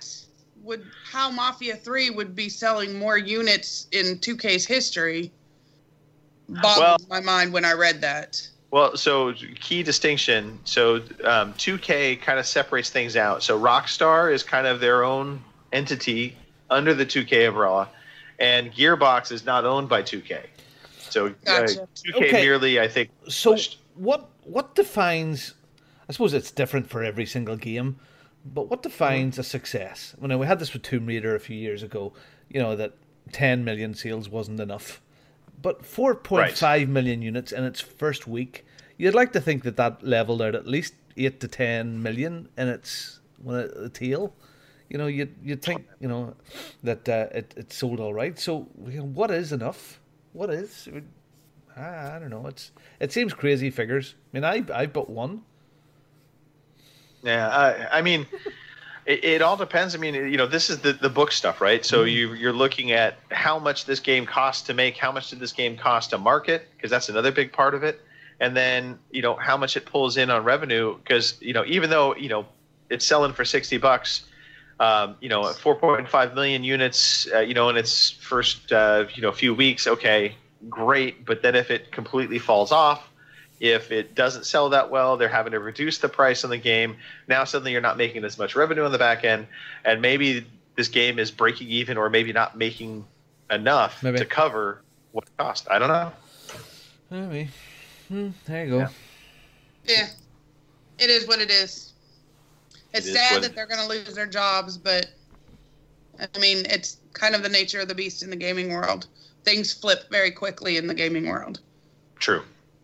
how Mafia 3 would be selling more units in 2K's history boggled my mind when I read that. Well, so key distinction. So 2K kind of separates things out. So Rockstar is kind of their own entity under the 2K umbrella, and Gearbox is not owned by 2K. So Gotcha. 2K merely, I think. So what defines? I suppose it's different for every single game, but what defines a success? When we had this with Tomb Raider a few years ago, you know that 10 million sales wasn't enough. But 4.5 million units in its first week, you'd like to think that leveled out at least 8 to 10 million in its tail. You know, you'd think, you know, that it sold all right. So, you know, what is enough? What is? I don't know. It seems crazy figures. I mean, I bought one. Yeah, I mean, it all depends. I mean, you know, this is the book stuff, right? So you're looking at how much this game costs to make, how much did this game cost to market, because that's another big part of it, and then, you know, how much it pulls in on revenue, because, you know, even though, you know, it's selling for $60, you know, 4.5 million units, you know, in its first, you know, few weeks, okay, great, but then if it completely falls off, if it doesn't sell that well, they're having to reduce the price on the game. Now suddenly you're not making as much revenue on the back end, and maybe this game is breaking even or maybe not making enough to cover what it cost. I don't know. Maybe. There you go. Yeah. It is what it is. It's sad that they're going to lose their jobs, but, I mean, it's kind of the nature of the beast in the gaming world. Things flip very quickly in the gaming world. True.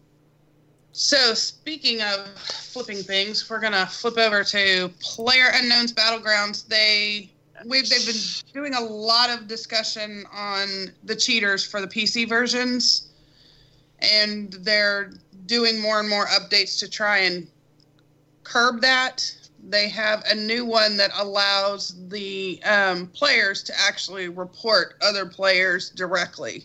So, speaking of flipping things, we're going to flip over to PlayerUnknown's Battlegrounds. They've been doing a lot of discussion on the cheaters for the PC versions, and they're doing more and more updates to try and curb that. They have a new one that allows the players to actually report other players directly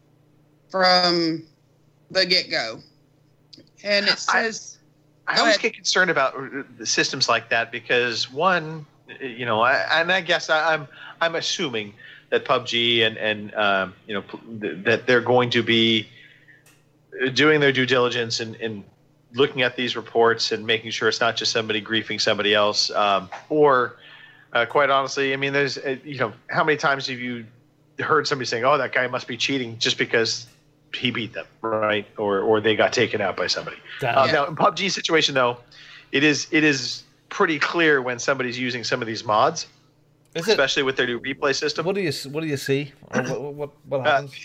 from the get-go. And it says... I always get concerned about systems like that because, one, you know, I guess I'm assuming that PUBG and you know, that they're going to be doing their due diligence and looking at these reports and making sure it's not just somebody griefing somebody else, or quite honestly, I mean, there's you know, how many times have you heard somebody saying, "Oh, that guy must be cheating just because he beat them," right? Or they got taken out by somebody. Now, in PUBG's situation, though, it is pretty clear when somebody's using some of these mods, especially with their new replay system. What do you see? Or what happens?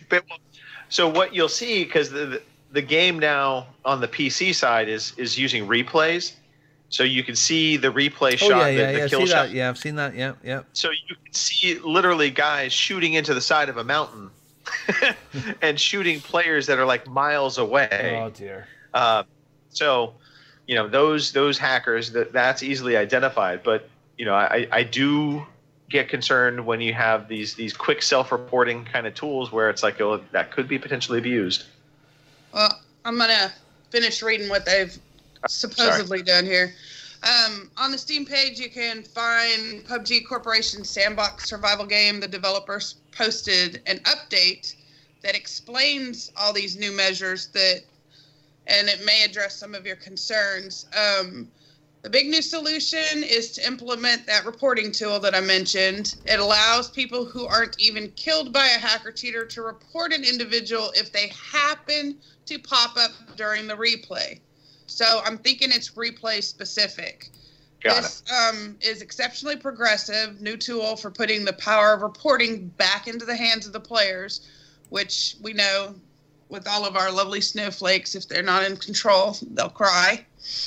So what you'll see, because the game now on the PC side is using replays, so you can see the replay shot, the kill shot. Yeah, I've seen that. Yeah. So you can see literally guys shooting into the side of a mountain and shooting players that are like miles away. Oh dear. So, those hackers, that's easily identified. But I do get concerned when you have these quick self-reporting kind of tools where it's like, oh, that could be potentially abused. Well, I'm gonna finish reading what they've supposedly done here. On the Steam page, you can find PUBG Corporation Sandbox survival game. The developers posted an update that explains all these new measures and it may address some of your concerns. The big new solution is to implement that reporting tool that I mentioned. It allows people who aren't even killed by a hacker cheater to report an individual if they happen to pop up during the replay. So I'm thinking it's replay specific. This is exceptionally progressive, new tool for putting the power of reporting back into the hands of the players, which we know with all of our lovely snowflakes, if they're not in control, they'll cry.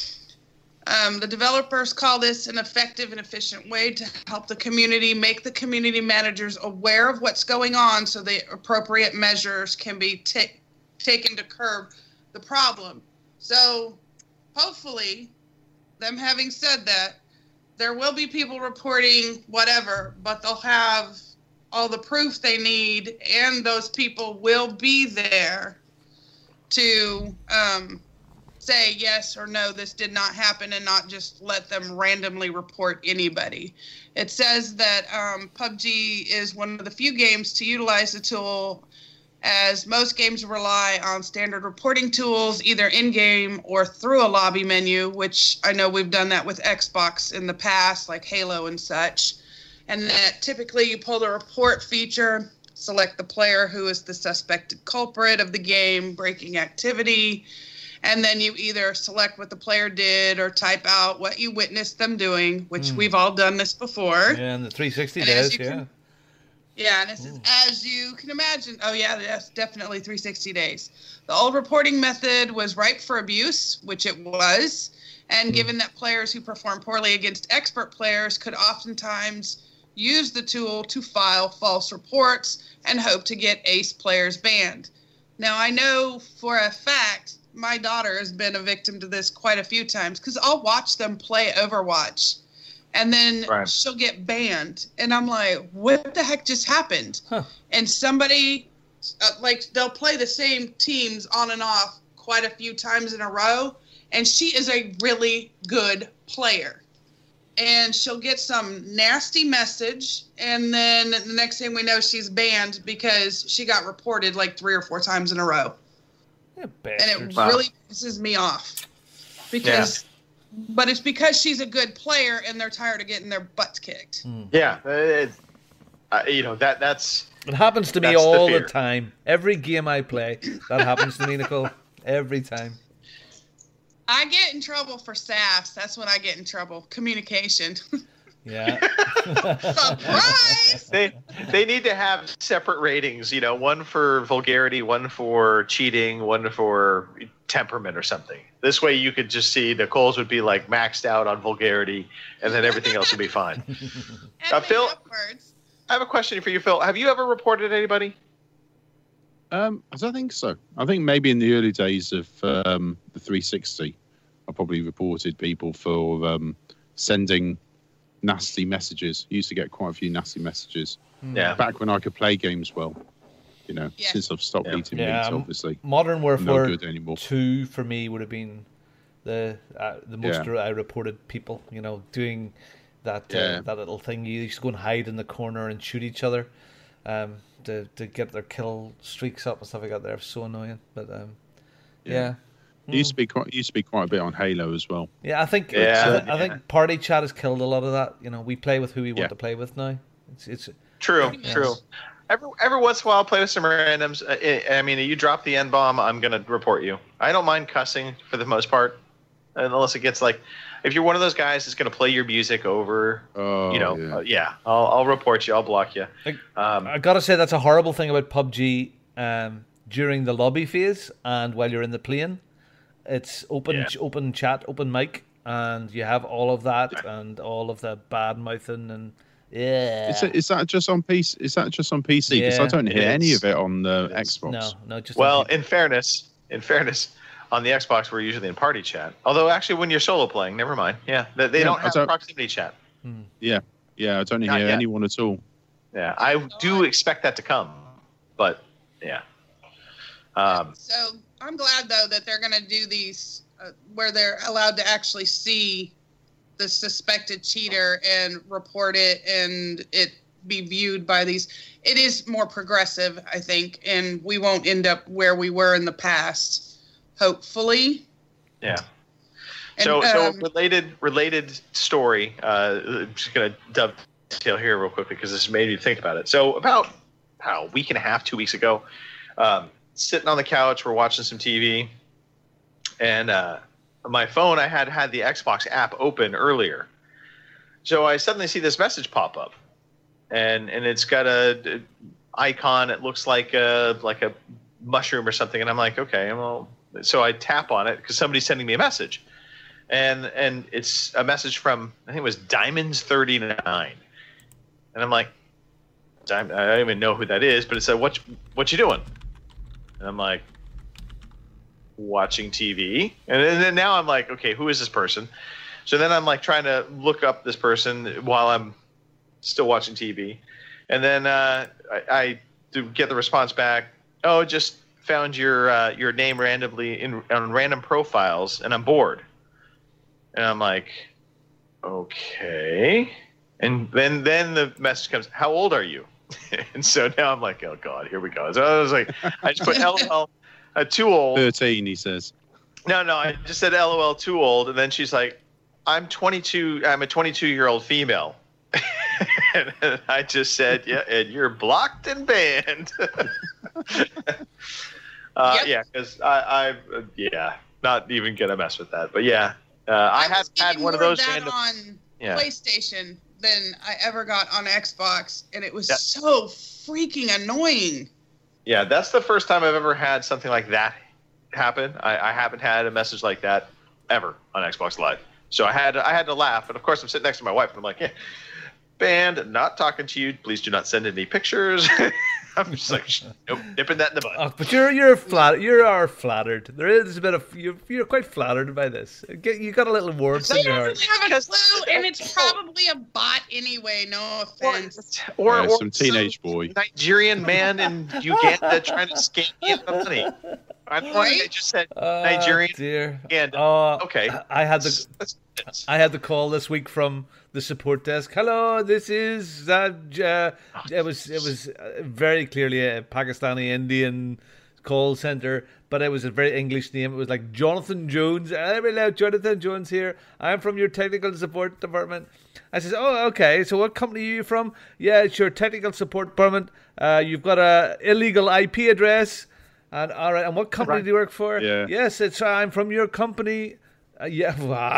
The developers call this an effective and efficient way to help the community, make the community managers aware of what's going on so the appropriate measures can be taken to curb the problem. So hopefully, them having said that, there will be people reporting whatever, but they'll have all the proof they need, and those people will be there to say yes or no, this did not happen, and not just let them randomly report anybody. It says that PUBG is one of the few games to utilize the tool, as most games rely on standard reporting tools, either in-game or through a lobby menu, which I know we've done that with Xbox in the past, like Halo and such. And that typically you pull the report feature, select the player who is the suspected culprit of the game breaking activity, and then you either select what the player did or type out what you witnessed them doing, which we've all done this before. Yeah, in the 360 days, Yeah, and this is, as you can imagine, that's definitely 360 days. The old reporting method was ripe for abuse, which it was, and given that players who perform poorly against expert players could oftentimes use the tool to file false reports and hope to get ace players banned. Now, I know for a fact my daughter has been a victim to this quite a few times, because I'll watch them play Overwatch, and then she'll get banned. And I'm like, what the heck just happened? And somebody, they'll play the same teams on and off quite a few times in a row, and she is a really good player. And she'll get some nasty message, and then the next thing we know, she's banned because she got reported like 3 or 4 times in a row. And it really pisses me off. But it's because she's a good player, and they're tired of getting their butts kicked. Yeah, that's. It happens to me all the time. Every game I play, that happens to me, Nicole. Every time. I get in trouble for sass. That's when I get in trouble. Communication. Yeah. Surprise! They need to have separate ratings, one for vulgarity, one for cheating, one for temperament or something. This way you could just see Nicole's would be like maxed out on vulgarity, and then everything else would be fine. Phil, I have a question for you, Phil. Have you ever reported anybody? I don't think so. I think maybe in the early days of the 360, I probably reported people for sending nasty messages. I used to get quite a few nasty messages. Yeah. Back when I could play games well. Since I've stopped eating meat, obviously. Modern Warfare no good anymore. 2 for me would have been the most I reported people, doing that little thing. You used to go and hide in the corner and shoot each other to get their kill streaks up and stuff like that. They're so annoying. But It used to be quite a bit on Halo as well. Yeah, I think I think party chat has killed a lot of that. We play with who we want to play with now. It's true. Every once in a while, I'll play with some randoms. I mean, you drop the N-bomb, I'm going to report you. I don't mind cussing for the most part. unless it gets like, if you're one of those guys that's going to play your music over, I'll report you. I'll block you. I gotta say that's a horrible thing about PUBG during the lobby phase and while you're in the plane. It's open chat, open mic, and you have all of that and all of the bad mouthing and Is that just on PC? Is that just on PC? Because I don't hear any of it on the Xbox. No, just. Well, in fairness, on the Xbox we're usually in party chat. Although actually, when you're solo playing, never mind. Yeah, they don't have proximity chat. Yeah, I don't hear anyone at all. Yeah, I do expect that to come, but yeah. So I'm glad though that they're going to do these where they're allowed to actually see the suspected cheater and report it, and it be viewed by these. It is more progressive, I think, and we won't end up where we were in the past, hopefully. Yeah. And, so related story. I'm just gonna dovetail here real quickly because this made me think about it. So about a week and a half, 2 weeks ago, sitting on the couch, we're watching some TV, and my phone, I had the Xbox app open earlier. So I suddenly see this message pop up, and it's got a icon. It looks like a mushroom or something, and I'm like, okay, well, so I tap on it because somebody's sending me a message, and it's a message from, I think it was Diamonds39, and I'm like, I don't even know who that is, but it said, what you doing? And I'm like, watching TV. And then now I'm like, okay, who is this person? So then I'm like trying to look up this person while I'm still watching TV. And then I do get the response back, oh, just found your name randomly on random profiles, and I'm bored. And I'm like, okay. And then the message comes, how old are you? And so now I'm like, oh God, here we go. So I was like, I just put LOL, too old. 13, he says. No, I just said LOL, too old. And then she's like, I'm 22. I'm a 22-year-old female. And I just said, yeah, and you're blocked and banned. Yeah, because I not even gonna mess with that. But yeah, I had one of those random on PlayStation than I ever got on Xbox, and it was so freaking annoying. Yeah, that's the first time I've ever had something like that happen. I haven't had a message like that ever on Xbox Live. So I had to laugh, and of course I'm sitting next to my wife, and I'm like, yeah, banned, not talking to you. Please do not send any pictures. I'm just like, nope, nipping that in the bud. Oh, but you are flattered. There is a bit of you're quite flattered by this. You got a little warmth in your heart. They don't have a clue, and it's probably a bot anyway. No offense. Or some teenage boy, Nigerian man in Uganda trying to scam me out of money. I just said Nigerian. Dear. Uganda. Okay. I had the call this week from the support desk. Hello, this is it was very clearly a Pakistani Indian call center, but it was a very English name. It was like Jonathan Jones. Hello, Jonathan Jones here. I'm from your technical support department. I says, oh, okay. So what company are you from? Yeah, it's your technical support department. You've got a illegal IP address. And all right. And what company do you work for? Yeah. Yes, I'm from your company. Yeah.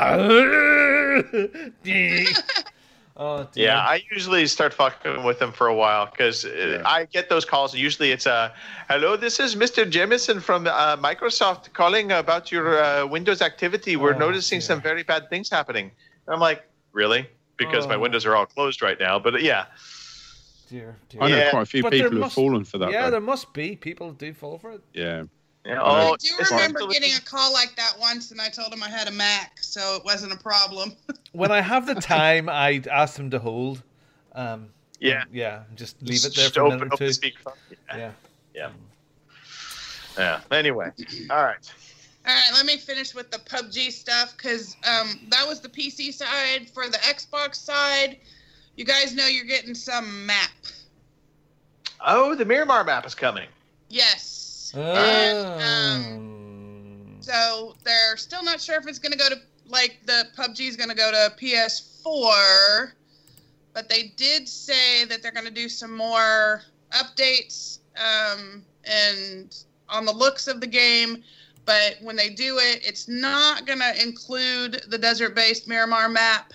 Oh, dear. Yeah, I usually start fucking with them for a while because I get those calls. Usually it's hello, this is Mr. Jemison from Microsoft calling about your Windows activity. We're noticing some very bad things happening. And I'm like, really? Because my windows are all closed right now. But yeah. Dear. I know quite a few people who have fallen for that. Yeah, though. there must be. People do fall for it. Yeah. I do remember getting a call like that once, and I told him I had a Mac, so it wasn't a problem. When I have the time, I ask them to hold. Yeah, just leave it there for a minute or two. Yeah. Anyway, all right. All right, let me finish with the PUBG stuff because that was the PC side. For the Xbox side, you guys know you're getting some map. Oh, the Miramar map is coming. Yes. And, so they're still not sure if it's going to go to, like, the PUBG is going to go to PS4, but they did say that they're going to do some more updates and on the looks of the game, But when they do it, it's not going to include the desert-based Miramar map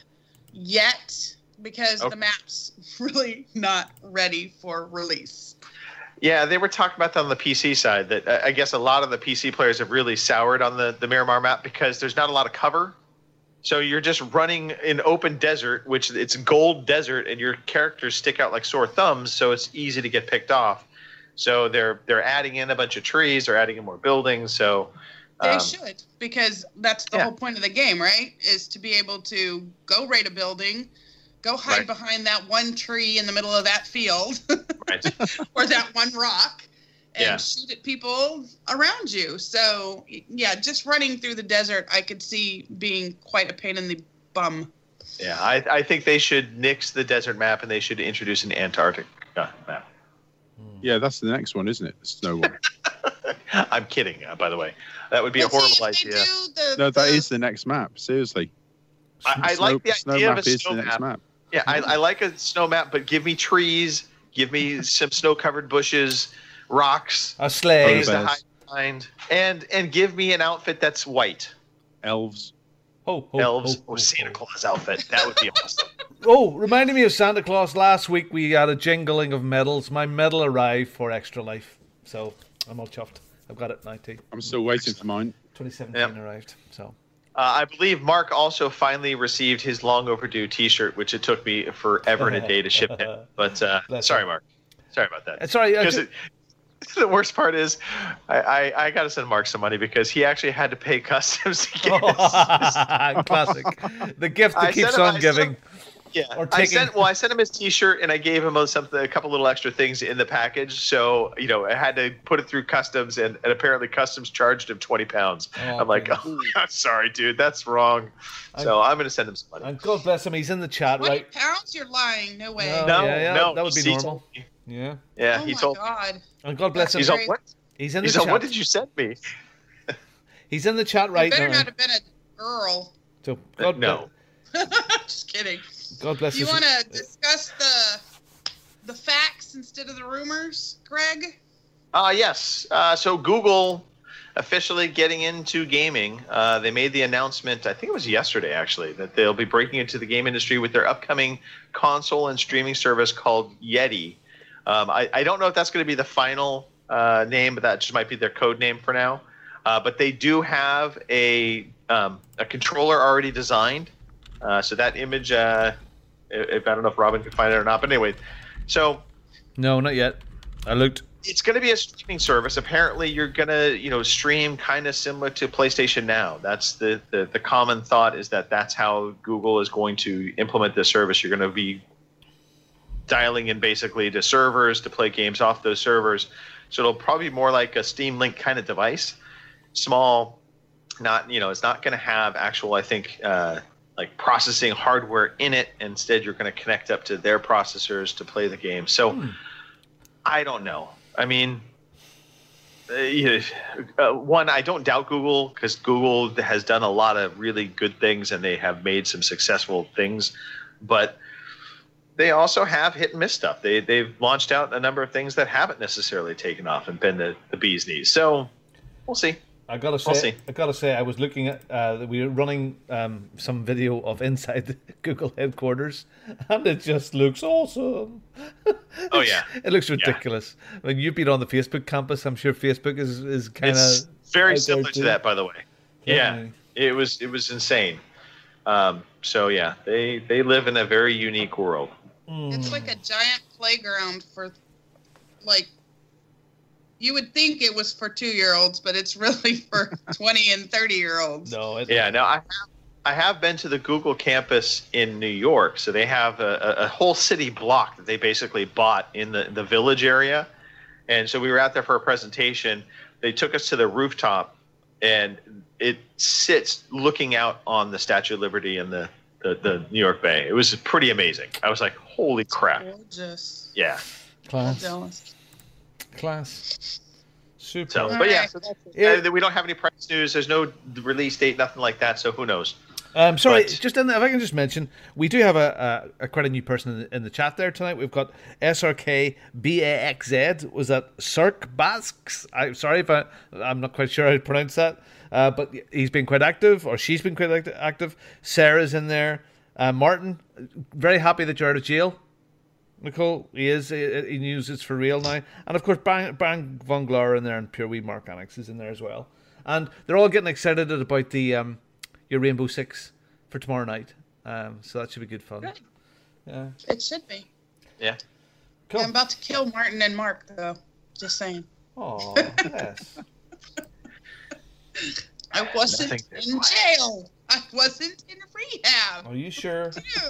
yet because the map's really not ready for release. Yeah, they were talking about that on the PC side, that I guess a lot of the PC players have really soured on the Miramar map because there's not a lot of cover. So you're just running in open desert, which it's gold desert, and your characters stick out like sore thumbs, so it's easy to get picked off. So they're adding in a bunch of trees, they're adding in more buildings. So they should, because that's the whole point of the game, right? Is to be able to go raid a building, go hide behind that one tree in the middle of that field, or that one rock, and shoot at people around you. So yeah, just running through the desert, I could see being quite a pain in the bum. Yeah, I think they should nix the desert map and they should introduce an Antarctic map. Yeah, that's the next one, isn't it? The snow one. I'm kidding, by the way. That would be a horrible idea. No, that is the next map. Seriously. I like the idea of a snow map. Yeah, I like a snow map, but give me trees, give me some snow-covered bushes, rocks, a sleigh, things to hide behind, and give me an outfit that's white. Elves. Elves or Santa Claus outfit. That would be awesome. Oh, reminding me of Santa Claus, last week we had a jingling of medals. My medal arrived for Extra Life, so I'm all chuffed. I've got it, 90. I'm still waiting for mine. 2017 arrived, so. I believe Mark also finally received his long overdue T-shirt, which it took me forever and a day to ship him. But sorry, Mark. Sorry about that. Sorry. The worst part is I got to send Mark some money because he actually had to pay customs to get Classic. The gift that keeps on giving. I sent him his T-shirt and I gave him a couple little extra things in the package. So I had to put it through customs, and apparently customs charged him £20. I'm like, I'm sorry, dude, that's wrong. So I'm going to send him some money. And God bless him, he's in the chat, right? £20? You're lying. No way. No, that would be normal. Yeah. Yeah, he told me. And God bless him. He's on what? He's in the chat. What did you send me? He's in the chat right now. Better not have been a girl. So no. Just kidding. God bless you. You want to discuss the facts instead of the rumors, Greg? Yes. So Google officially getting into gaming. They made the announcement, I think it was yesterday actually, that they'll be breaking into the game industry with their upcoming console and streaming service called Yeti. I don't know if that's going to be the final name, but that just might be their code name for now. But they do have a controller already designed. So that image, I don't know if Robin can find it or not, but anyway, so no, not yet. I looked. It's going to be a streaming service. Apparently, you're going to stream kind of similar to PlayStation Now. That's the common thought, is that's how Google is going to implement this service. You're going to be dialing in basically to servers to play games off those servers. So it'll probably be more like a Steam Link kind of device, small. Not it's not going to have actual, I think, like processing hardware in it. Instead, you're going to connect up to their processors to play the game. So I don't know. I mean, one, I don't doubt Google, because Google has done a lot of really good things and they have made some successful things. But they also have hit and miss stuff. They've launched out a number of things that haven't necessarily taken off and been the bee's knees. So we'll see. I gotta say, I was looking at we were running some video of inside the Google headquarters, and it just looks awesome. Oh yeah, it looks ridiculous. Yeah. I mean, you've been on the Facebook campus. I'm sure Facebook is kind of very similar to that, by the way. Yeah, it was insane. So yeah, they live in a very unique world. It's like a giant playground for like. You would think it was for 2-year-olds, but it's really for 20 and 30-year-olds. No, I have been to the Google campus in New York. So they have a whole city block that they basically bought in the village area. And so we were out there for a presentation. They took us to the rooftop, and it sits looking out on the Statue of Liberty and the New York Bay. It was pretty amazing. I was like, holy crap. Gorgeous. Yeah. Class. Super. So, but yeah, so that's we don't have any price news. There's no release date, nothing like that. So who knows? Sorry, But- just if I can just mention, we do have a quite a new person in the chat there tonight. We've got SRKBAXZ. Was that Cirque Basques? I'm sorry if I'm not quite sure how to pronounce that. But he's been quite active, or she's been quite active. Sarah's in there. Martin, very happy that you're out of jail. Nicole, he is. He knows it's for real now. And of course, Bang Von Glor in there, and Pure Wee Mark Annex is in there as well. And they're all getting excited about the your Rainbow Six for tomorrow night. So that should be good fun. Good. Yeah. It should be. Yeah. Cool. I'm about to kill Martin and Mark, though. Just saying. Oh, yes. I wasn't in jail. I wasn't in rehab. Are you sure?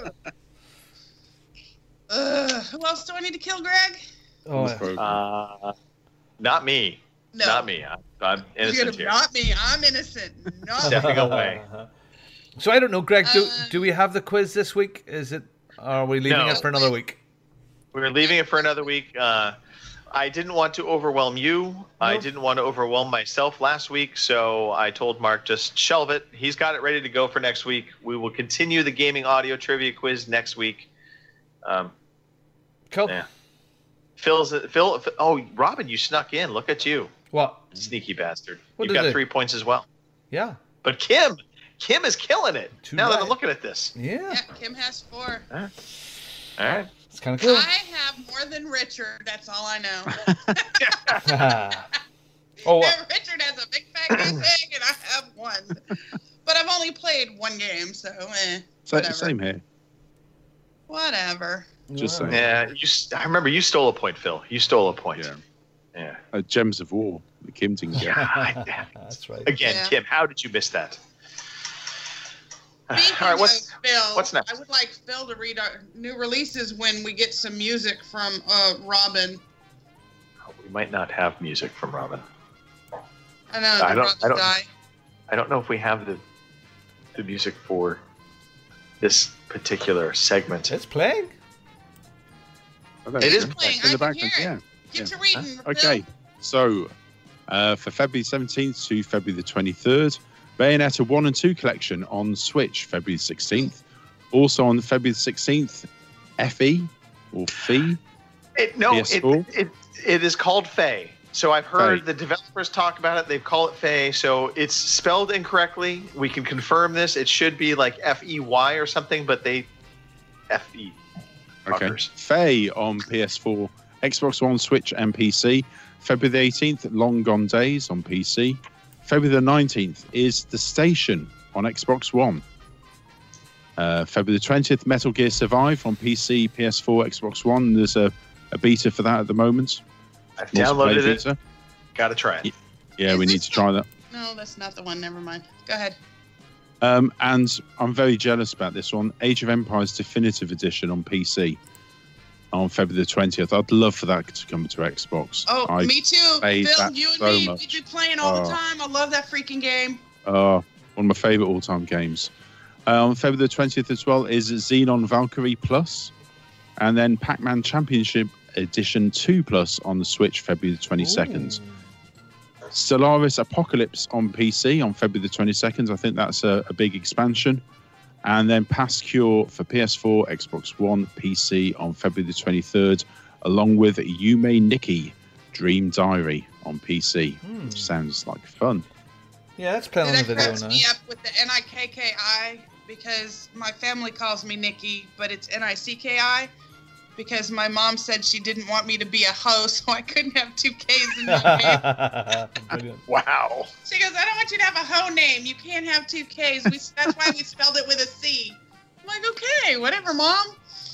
Who else do I need to kill, Greg? Oh, not me. No. Not me. I'm innocent here. Not me. I'm innocent. Not Stepping away. So I don't know, Greg. Do we have the quiz this week? Is it? Or are we leaving No. it for another week? We're leaving it for another week. I didn't want to overwhelm you. I didn't want to overwhelm myself last week, so I told Mark just shelve it. He's got it ready to go for next week. We will continue the gaming audio trivia quiz next week. Cool. Yeah. Phil. Oh, Robin, you snuck in. Look at you. What? Sneaky bastard. What You've did got I- 3 points as well. Yeah. But Kim is killing it. Now that I'm right. looking at this. Yeah. Yeah, Kim has 4. All right. It's kind of cool. I have more than Richard. That's all I know. Oh, Richard has a big fat goose egg, and I have 1. But I've only played 1 game, so whatever. Same here. Whatever. Just saying. Yeah, I remember you stole a point, Phil. You stole a point. Yeah. Gems of War, the Kim didn't get. That's right. Again, Yeah. Kim, how did you miss that? Speaking All right, of Phil, what's next? I would like Phil to read our new releases when we get some music from Robin. We might not have music from Robin. I know, the Robin guy. I don't know if we have the music for this particular segment. It's playing. It is playing. In the I can background, hear yeah. it. Get to reading, Phil. Okay, so for February 17th to February the 23rd, Bayonetta 1 and 2 collection on Switch, February 16th. Also on February 16th, FE or FE. PS4. It is called Faye. So I've heard Faye. the developers talk about it. They call it Faye. So it's spelled incorrectly. We can confirm this. It should be like FEY or something, but they FE. Okay. Fuckers. Faye on PS4, Xbox One, Switch, and PC. February the 18th, Long Gone Days on PC. February the 19th is The Station on Xbox One. February the 20th, Metal Gear Survive on PC, PS4, Xbox One. There's a beta for that at the moment. I've Multiplayer downloaded it. beta. Got to try it. Yeah, we need to try that. No, that's not the one. Never mind. Go ahead. And I'm very jealous about this one. Age of Empires Definitive Edition on PC on February the 20th. I'd love for that to come to Xbox. Oh, me too. played Phil, that you and so me, much. we've been playing all the Oh. time. I love that freaking game. One of my favourite all-time games. On February the 20th as well is Xenon Valkyrie Plus. And then Pac-Man Championship Edition 2 Plus on the Switch, February the 22nd. Stellaris Apocalypse on PC on February the 22nd. I think that's a big expansion. And then Past Cure for PS4, Xbox One, PC on February the 23rd, along with Yume Nikki Dream Diary on PC. Sounds like fun. Yeah, that's playing on the That video cracks now. me up with the Nikki because my family calls me Nikki, but it's Nicki because my mom said she didn't want me to be a hoe, so I couldn't have 2 Ks in my name. Brilliant. Wow. She goes, I don't want you to have a hoe name. You can't have 2 Ks. That's why we spelled it with a C. I'm like, okay, whatever, Mom.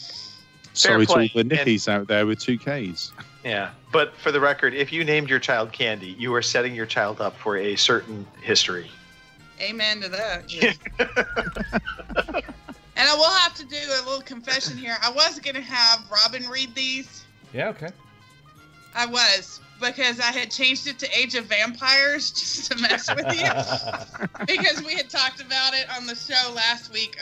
Sorry to all play. the Nickies out there with 2 Ks. Yeah. But for the record, if you named your child Candy, you are setting your child up for a certain history. Amen to that. And I will have to do a little confession here. I was going to have Robin read these. Yeah, okay. I was, because I had changed it to Age of Vampires just to mess with you. Because we had talked about it on the show last week.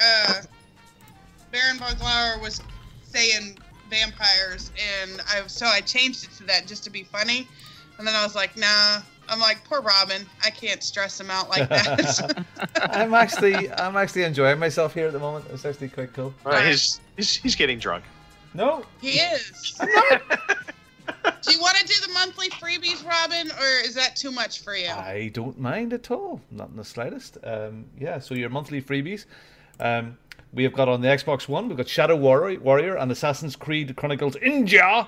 Baron von Glauer was saying vampires, and so I changed it to that just to be funny. And then I was like, nah, I'm like, poor Robin. I can't stress him out like that. I'm actually enjoying myself here at the moment. It's actually quite cool. He's getting drunk. No, he is. Do you want to do the monthly freebies, Robin, or is that too much for you? I don't mind at all, not in the slightest. So your monthly freebies. We have got on the Xbox One, we've got Shadow Warrior and Assassin's Creed Chronicles India.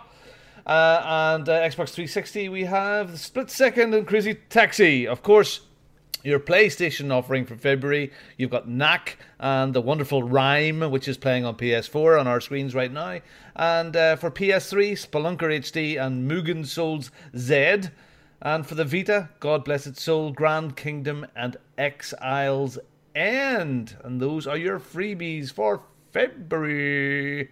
And Xbox 360, we have Split Second and Crazy Taxi. Of course, your PlayStation offering for February, you've got Knack and the wonderful Rhyme, which is playing on PS4 on our screens right now. And for PS3, Spelunker HD and Mugen Souls Z. And for the Vita, God Bless Its Soul, Grand Kingdom and Exile's End. And those are your freebies for February.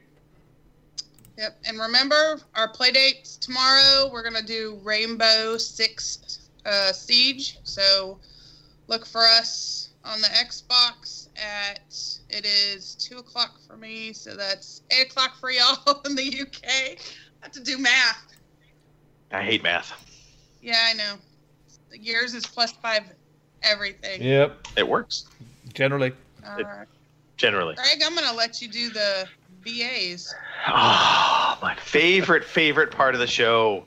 Yep, and remember our play dates tomorrow. We're gonna do Rainbow Six Siege. So look for us on the Xbox it is 2:00 for me, so that's 8:00 for y'all in the UK. I have to do math. I hate math. Yeah, I know. Yours is +5 everything. Yep, it works. Generally. All right. Generally. Greg, I'm gonna let you do the VAs. Oh, my favorite part of the show.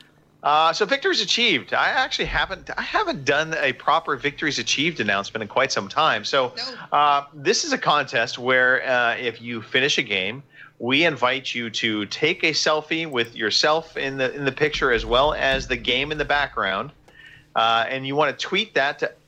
So victories achieved. I actually haven't done a proper victories achieved announcement in quite some time. So this is a contest where if you finish a game, we invite you to take a selfie with yourself in the picture as well as the game in the background, and you want to tweet that to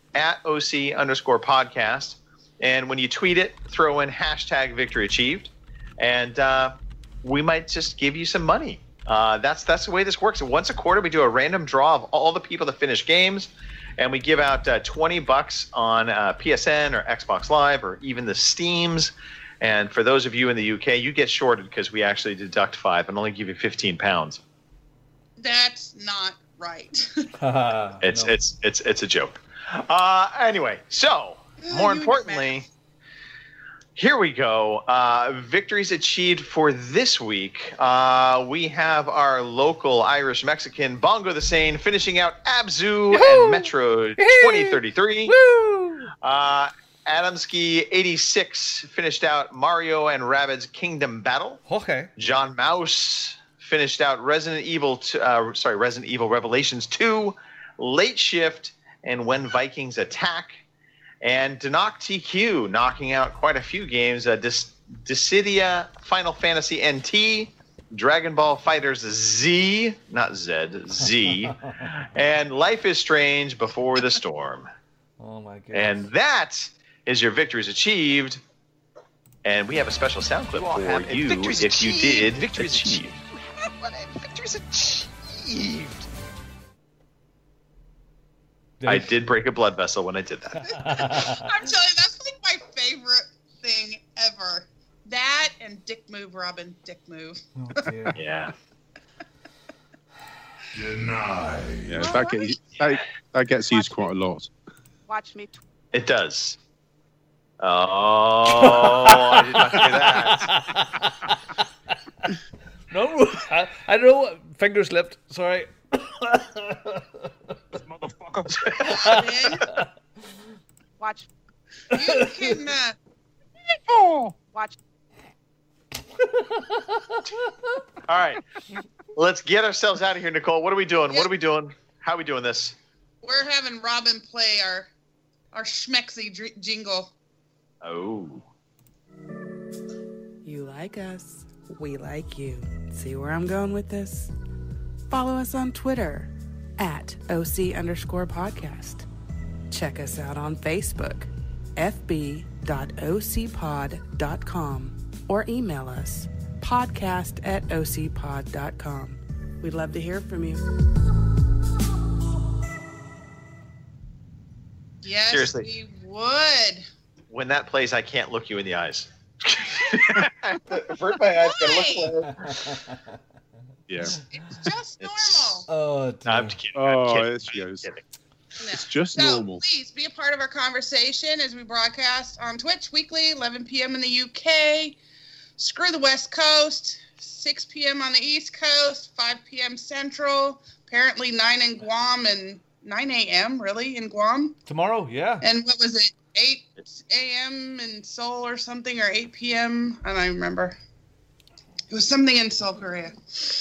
@OC_podcast. And when you tweet it, throw in #victory_achieved. And we might just give you some money. That's the way this works. Once a quarter, we do a random draw of all the people that finish games, and we give out $20 on PSN or Xbox Live or even the Steams. And for those of you in the UK, you get shorted because we actually deduct $5 and only give you £15. That's not right. It's a joke. Anyway, so more importantly. Here we go. Victories achieved for this week. We have our local Irish-Mexican Bongo the Sane finishing out Abzu and Metro 2033. Adamski86 finished out Mario and Rabbids Kingdom Battle. Okay. John Mouse finished out Resident Evil Revelations 2, Late Shift, and When Vikings Attack. And Denok TQ knocking out quite a few games. Dissidia, Final Fantasy NT, Dragon Ball Fighters Z, not Z, Z, and Life is Strange Before the Storm. Oh my goodness. And that is your victories achieved. And we have a special sound clip for you if you did victories achieved. Victories achieved. I did break a blood vessel when I did that. I'm telling you, that's like my favorite thing ever. That and Dick Move, Robin. Dick Move. Oh, dear. Yeah. Denied. Yeah, that gets used quite a lot. Watch me. It does. Oh, I did not hear that. No, I don't know. Finger slipped. Sorry. Motherfucker. Watch. You can watch. All right. Let's get ourselves out of here, Nicole. What are we doing? What are we doing? How are we doing this? We're having Robin play our schmexy jingle. Oh. You like us. We like you. See where I'm going with this? Follow us on Twitter @OC_podcast. Check us out on Facebook, fb.ocpod.com, or email us, podcast@ocpod.com. We'd love to hear from you. Yes, Seriously. we would. When that plays, I can't look you in the eyes. Avert my eyes. Yeah. It's just normal. Oh, dear. I'm kidding. It's just So normal. please be a part of our conversation as we broadcast on Twitch weekly, 11 p.m. in the UK. Screw the West Coast, 6 p.m. on the East Coast, 5 p.m. Central. Apparently 9 in Guam and 9 a.m. really in Guam. Tomorrow, yeah. And what was it? 8 a.m. in Seoul or something, or 8 p.m. I don't remember. It was something in Seoul, Korea.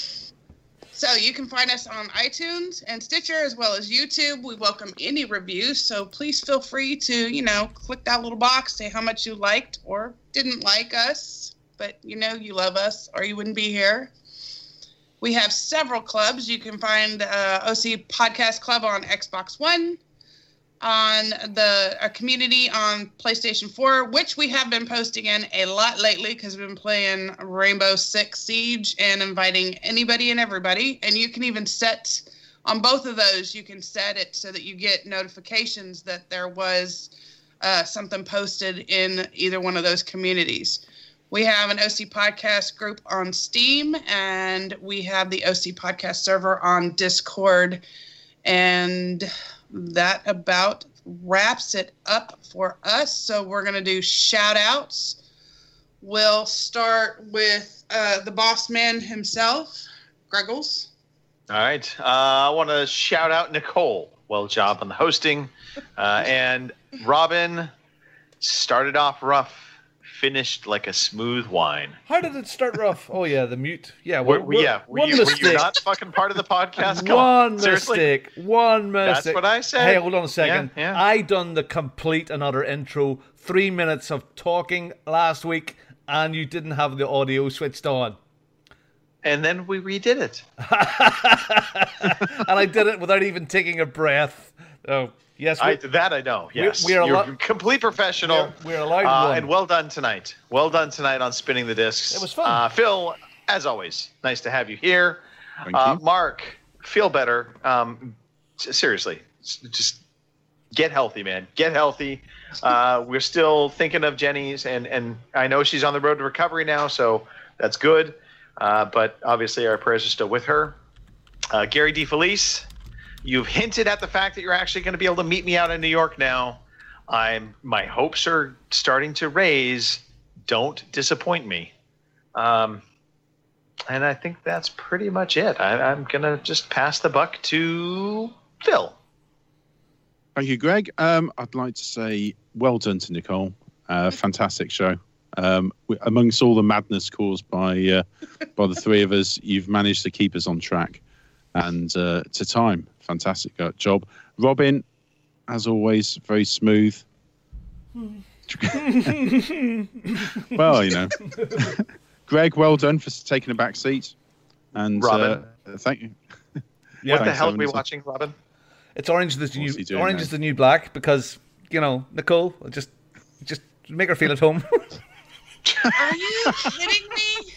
So you can find us on iTunes and Stitcher as well as YouTube. We welcome any reviews, so please feel free to, click that little box, say how much you liked or didn't like us, but you love us or you wouldn't be here. We have several clubs. You can find OC Podcast Club on Xbox One, on a community on PlayStation 4, which we have been posting in a lot lately because we've been playing Rainbow Six Siege and inviting anybody and everybody. And you can even set, on both of those, you can set it so that you get notifications that there was something posted in either one of those communities. We have an OC Podcast group on Steam, and we have the OC Podcast server on Discord. And that about wraps it up for us. So we're going to do shout outs. We'll start with the boss man himself, Greggles. All right. I want to shout out Nicole. Well job on the hosting. And Robin started off rough, finished like a smooth wine. How did it start rough? Oh yeah, the mute. Yeah, were you not fucking part of the podcast? Come on, mistake. One mistake. That's what I said. Hey, hold on a second. Yeah. I done the complete and utter intro, 3 minutes of talking last week, and you didn't have the audio switched on. And then we redid it. And I did it without even taking a breath. Oh. Yes, I know. Yes, you're a complete professional. We're allowed one. And well done tonight. Well done tonight on Spinning the Discs. It was fun. Phil, as always, nice to have you here. Thank you. Mark, feel better. Seriously, just get healthy, man. Get healthy. We're still thinking of Jenny's, and I know she's on the road to recovery now, so that's good. But obviously, our prayers are still with her. Gary DeFelice. You've hinted at the fact that you're actually going to be able to meet me out in New York now. My hopes are starting to raise. Don't disappoint me. And I think that's pretty much it. I'm going to just pass the buck to Phil. Thank you, Greg. I'd like to say well done to Nicole. Fantastic show. Amongst all the madness caused by the three of us, you've managed to keep us on track and to time. Fantastic job. Robin, as always, very smooth. Well, Greg, well done for taking a back seat. And Robin, thank you. What the hell are we watching, Robin? It's Orange is the New Black because, Nicole, just make her feel at home. Are you kidding me?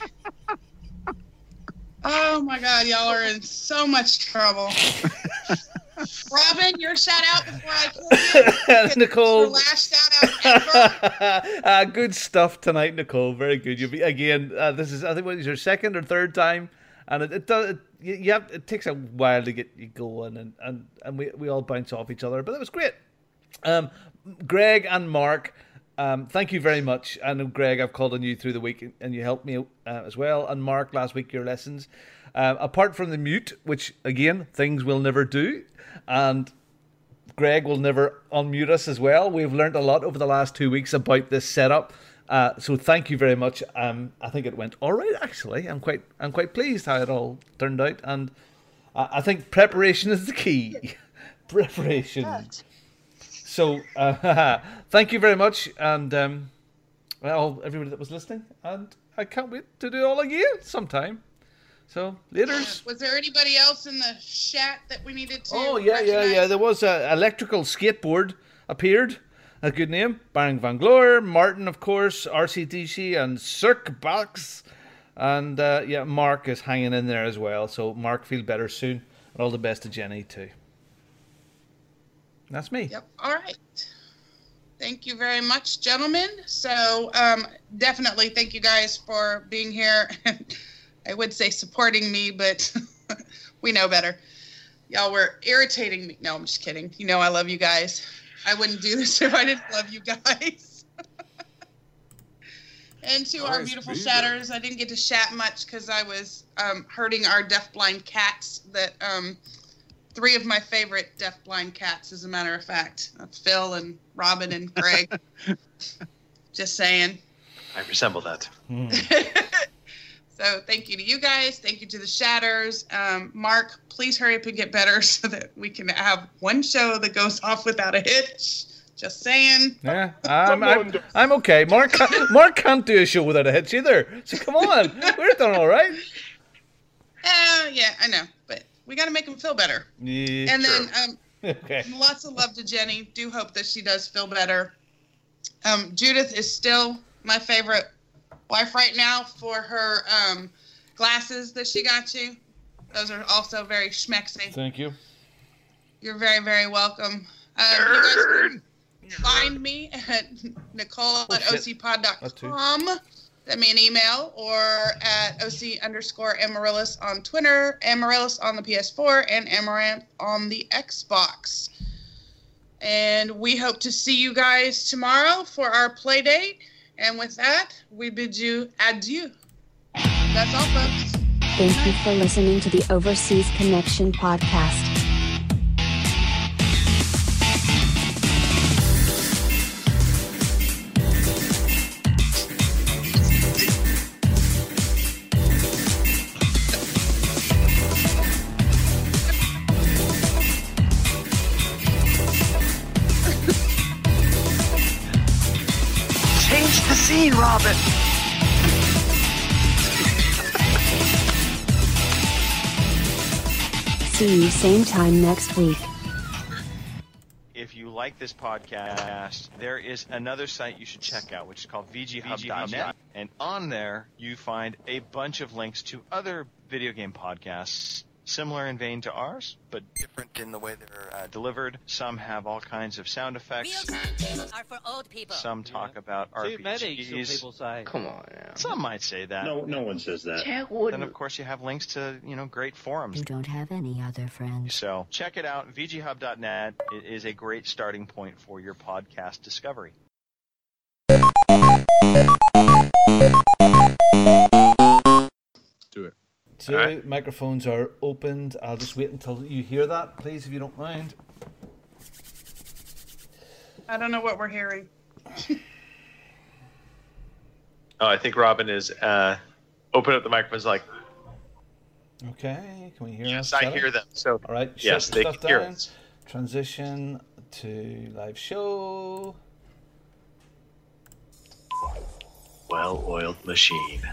Oh my God, y'all are in so much trouble. Robin, your shout out before I kill you. Nicole. Your last shout out ever. Good stuff tonight, Nicole. Very good. You'll be again. This is, I think, what is your second or third time, and it takes a while to get you going, and we all bounce off each other, but it was great. Greg and Mark. Thank you very much. I know, Greg, I've called on you through the week and you helped me as well. And Mark, last week, your lessons. Apart from the mute, which, again, things will never do. And Greg will never unmute us as well. We've learned a lot over the last 2 weeks about this setup. So thank you very much. I think it went all right, actually. I'm quite pleased how it all turned out. And I think preparation is the key. Preparation. So, thank you very much, and everybody that was listening, and I can't wait to do it all again sometime. So, laters. Was there anybody else in the chat that we needed to? Oh yeah. There was a electrical skateboard appeared. A good name. Bang Van Gloor, Martin, of course, RCDC, and Cirque Box, and Mark is hanging in there as well. So, Mark, feel better soon, and all the best to Jenny too. That's me. Yep. All right. Thank you very much, gentlemen. So definitely thank you guys for being here. I would say supporting me, but we know better. Y'all were irritating me. No, I'm just kidding. I love you guys. I wouldn't do this if I didn't love you guys. And to our beautiful shatters, I didn't get to chat much because I was herding our deafblind cats that three of my favorite deafblind cats, as a matter of fact. Phil and Robin and Greg. Just saying. I resemble that. So thank you to you guys. Thank you to the Shatters. Mark, please hurry up and get better so that we can have one show that goes off without a hitch. Just saying. Yeah, I'm okay. Mark can't do a show without a hitch either. So come on, we're done all right. Yeah, I know, but we got to make him feel better. Yeah, and sure. then Okay. Lots of love to Jenny. Do hope that she does feel better. Judith is still my favorite wife right now for her glasses that she got you. Those are also very schmexy. Thank you. You're very, very welcome. You guys can find me at Nicole@ocpod.com. Send me an email, or at OC_Amaryllis on Twitter, Amaryllis on the PS4, and Amaranth on the Xbox. And we hope to see you guys tomorrow for our play date. And with that, we bid you adieu. That's all, folks. Thank you for listening to the Overseas Connection podcast. Change the scene, Robin. See you same time next week. If you like this podcast, there is another site you should check out, which is called VGHub.net. And on there, you find a bunch of links to other video game podcasts, similar in vein to ours, but different in the way they're delivered. Some have all kinds of sound effects. Are for old people. Some talk about RPGs. People say. Come on now. Some might say that. No one says that. Then, of course, you have links to, great forums. You don't have any other friends. So check it out, VGHub.net. It is a great starting point for your podcast discovery. Do it. So right. Microphones are opened. I'll just wait until you hear that, please, if you don't mind. I don't know what we're hearing. Oh, I think Robin is open up the microphones like. Okay, can we hear Yes, us? I hear them. So all right, yes, shut they stuff can hear down. us. Transition to live show. Well-oiled machine.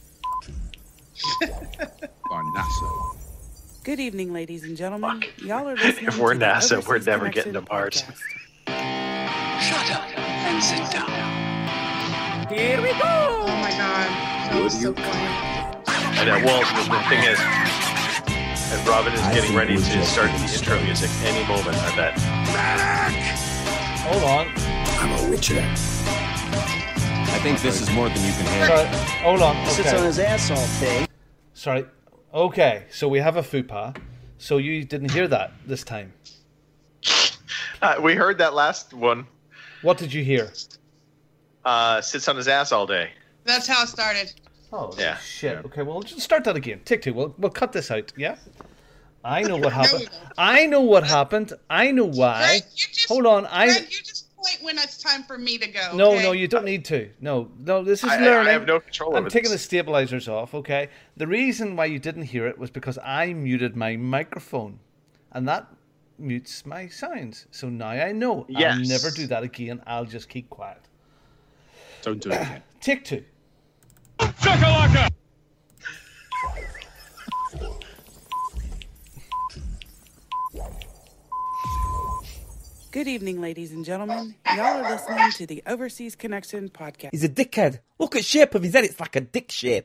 By NASA. Good evening, ladies and gentlemen. Y'all are listening If we're to the NASA, we're Overseas never Connection getting to Mars. podcast. Shut up and sit down. Here we go. Oh my God. That was so funny. I know. Well, the thing is, and Robin is getting ready to start the intro music any moment, I bet. Hold on. I'm a witcher. I think this is more than you can handle. Sorry, hold on. Okay. Sits on his ass all day. Sorry. Okay, so we have a fupa. So you didn't hear that this time. We heard that last one. What did you hear? Sits on his ass all day. That's how it started. Oh, yeah. Shit. Okay, well, just start that again. Take two. We'll cut this out. Yeah. I know what happened. I know what happened. I know why. Greg, Hold on. Greg, you just point when it's time for me to go. No, okay? no, you don't need to. No, this is I learning. have no control I'm over taking this. the stabilizers off, okay? The reason why you didn't hear it was because I muted my microphone. And that mutes my sounds. So now I know. Yes. I'll never do that again. I'll just keep quiet. Don't do it again. Take two. Shakalaka! Good evening, ladies and gentlemen. Y'all are listening to the Overseas Connection podcast. He's a dickhead. Look at the shape of his head. It's like a dick shape.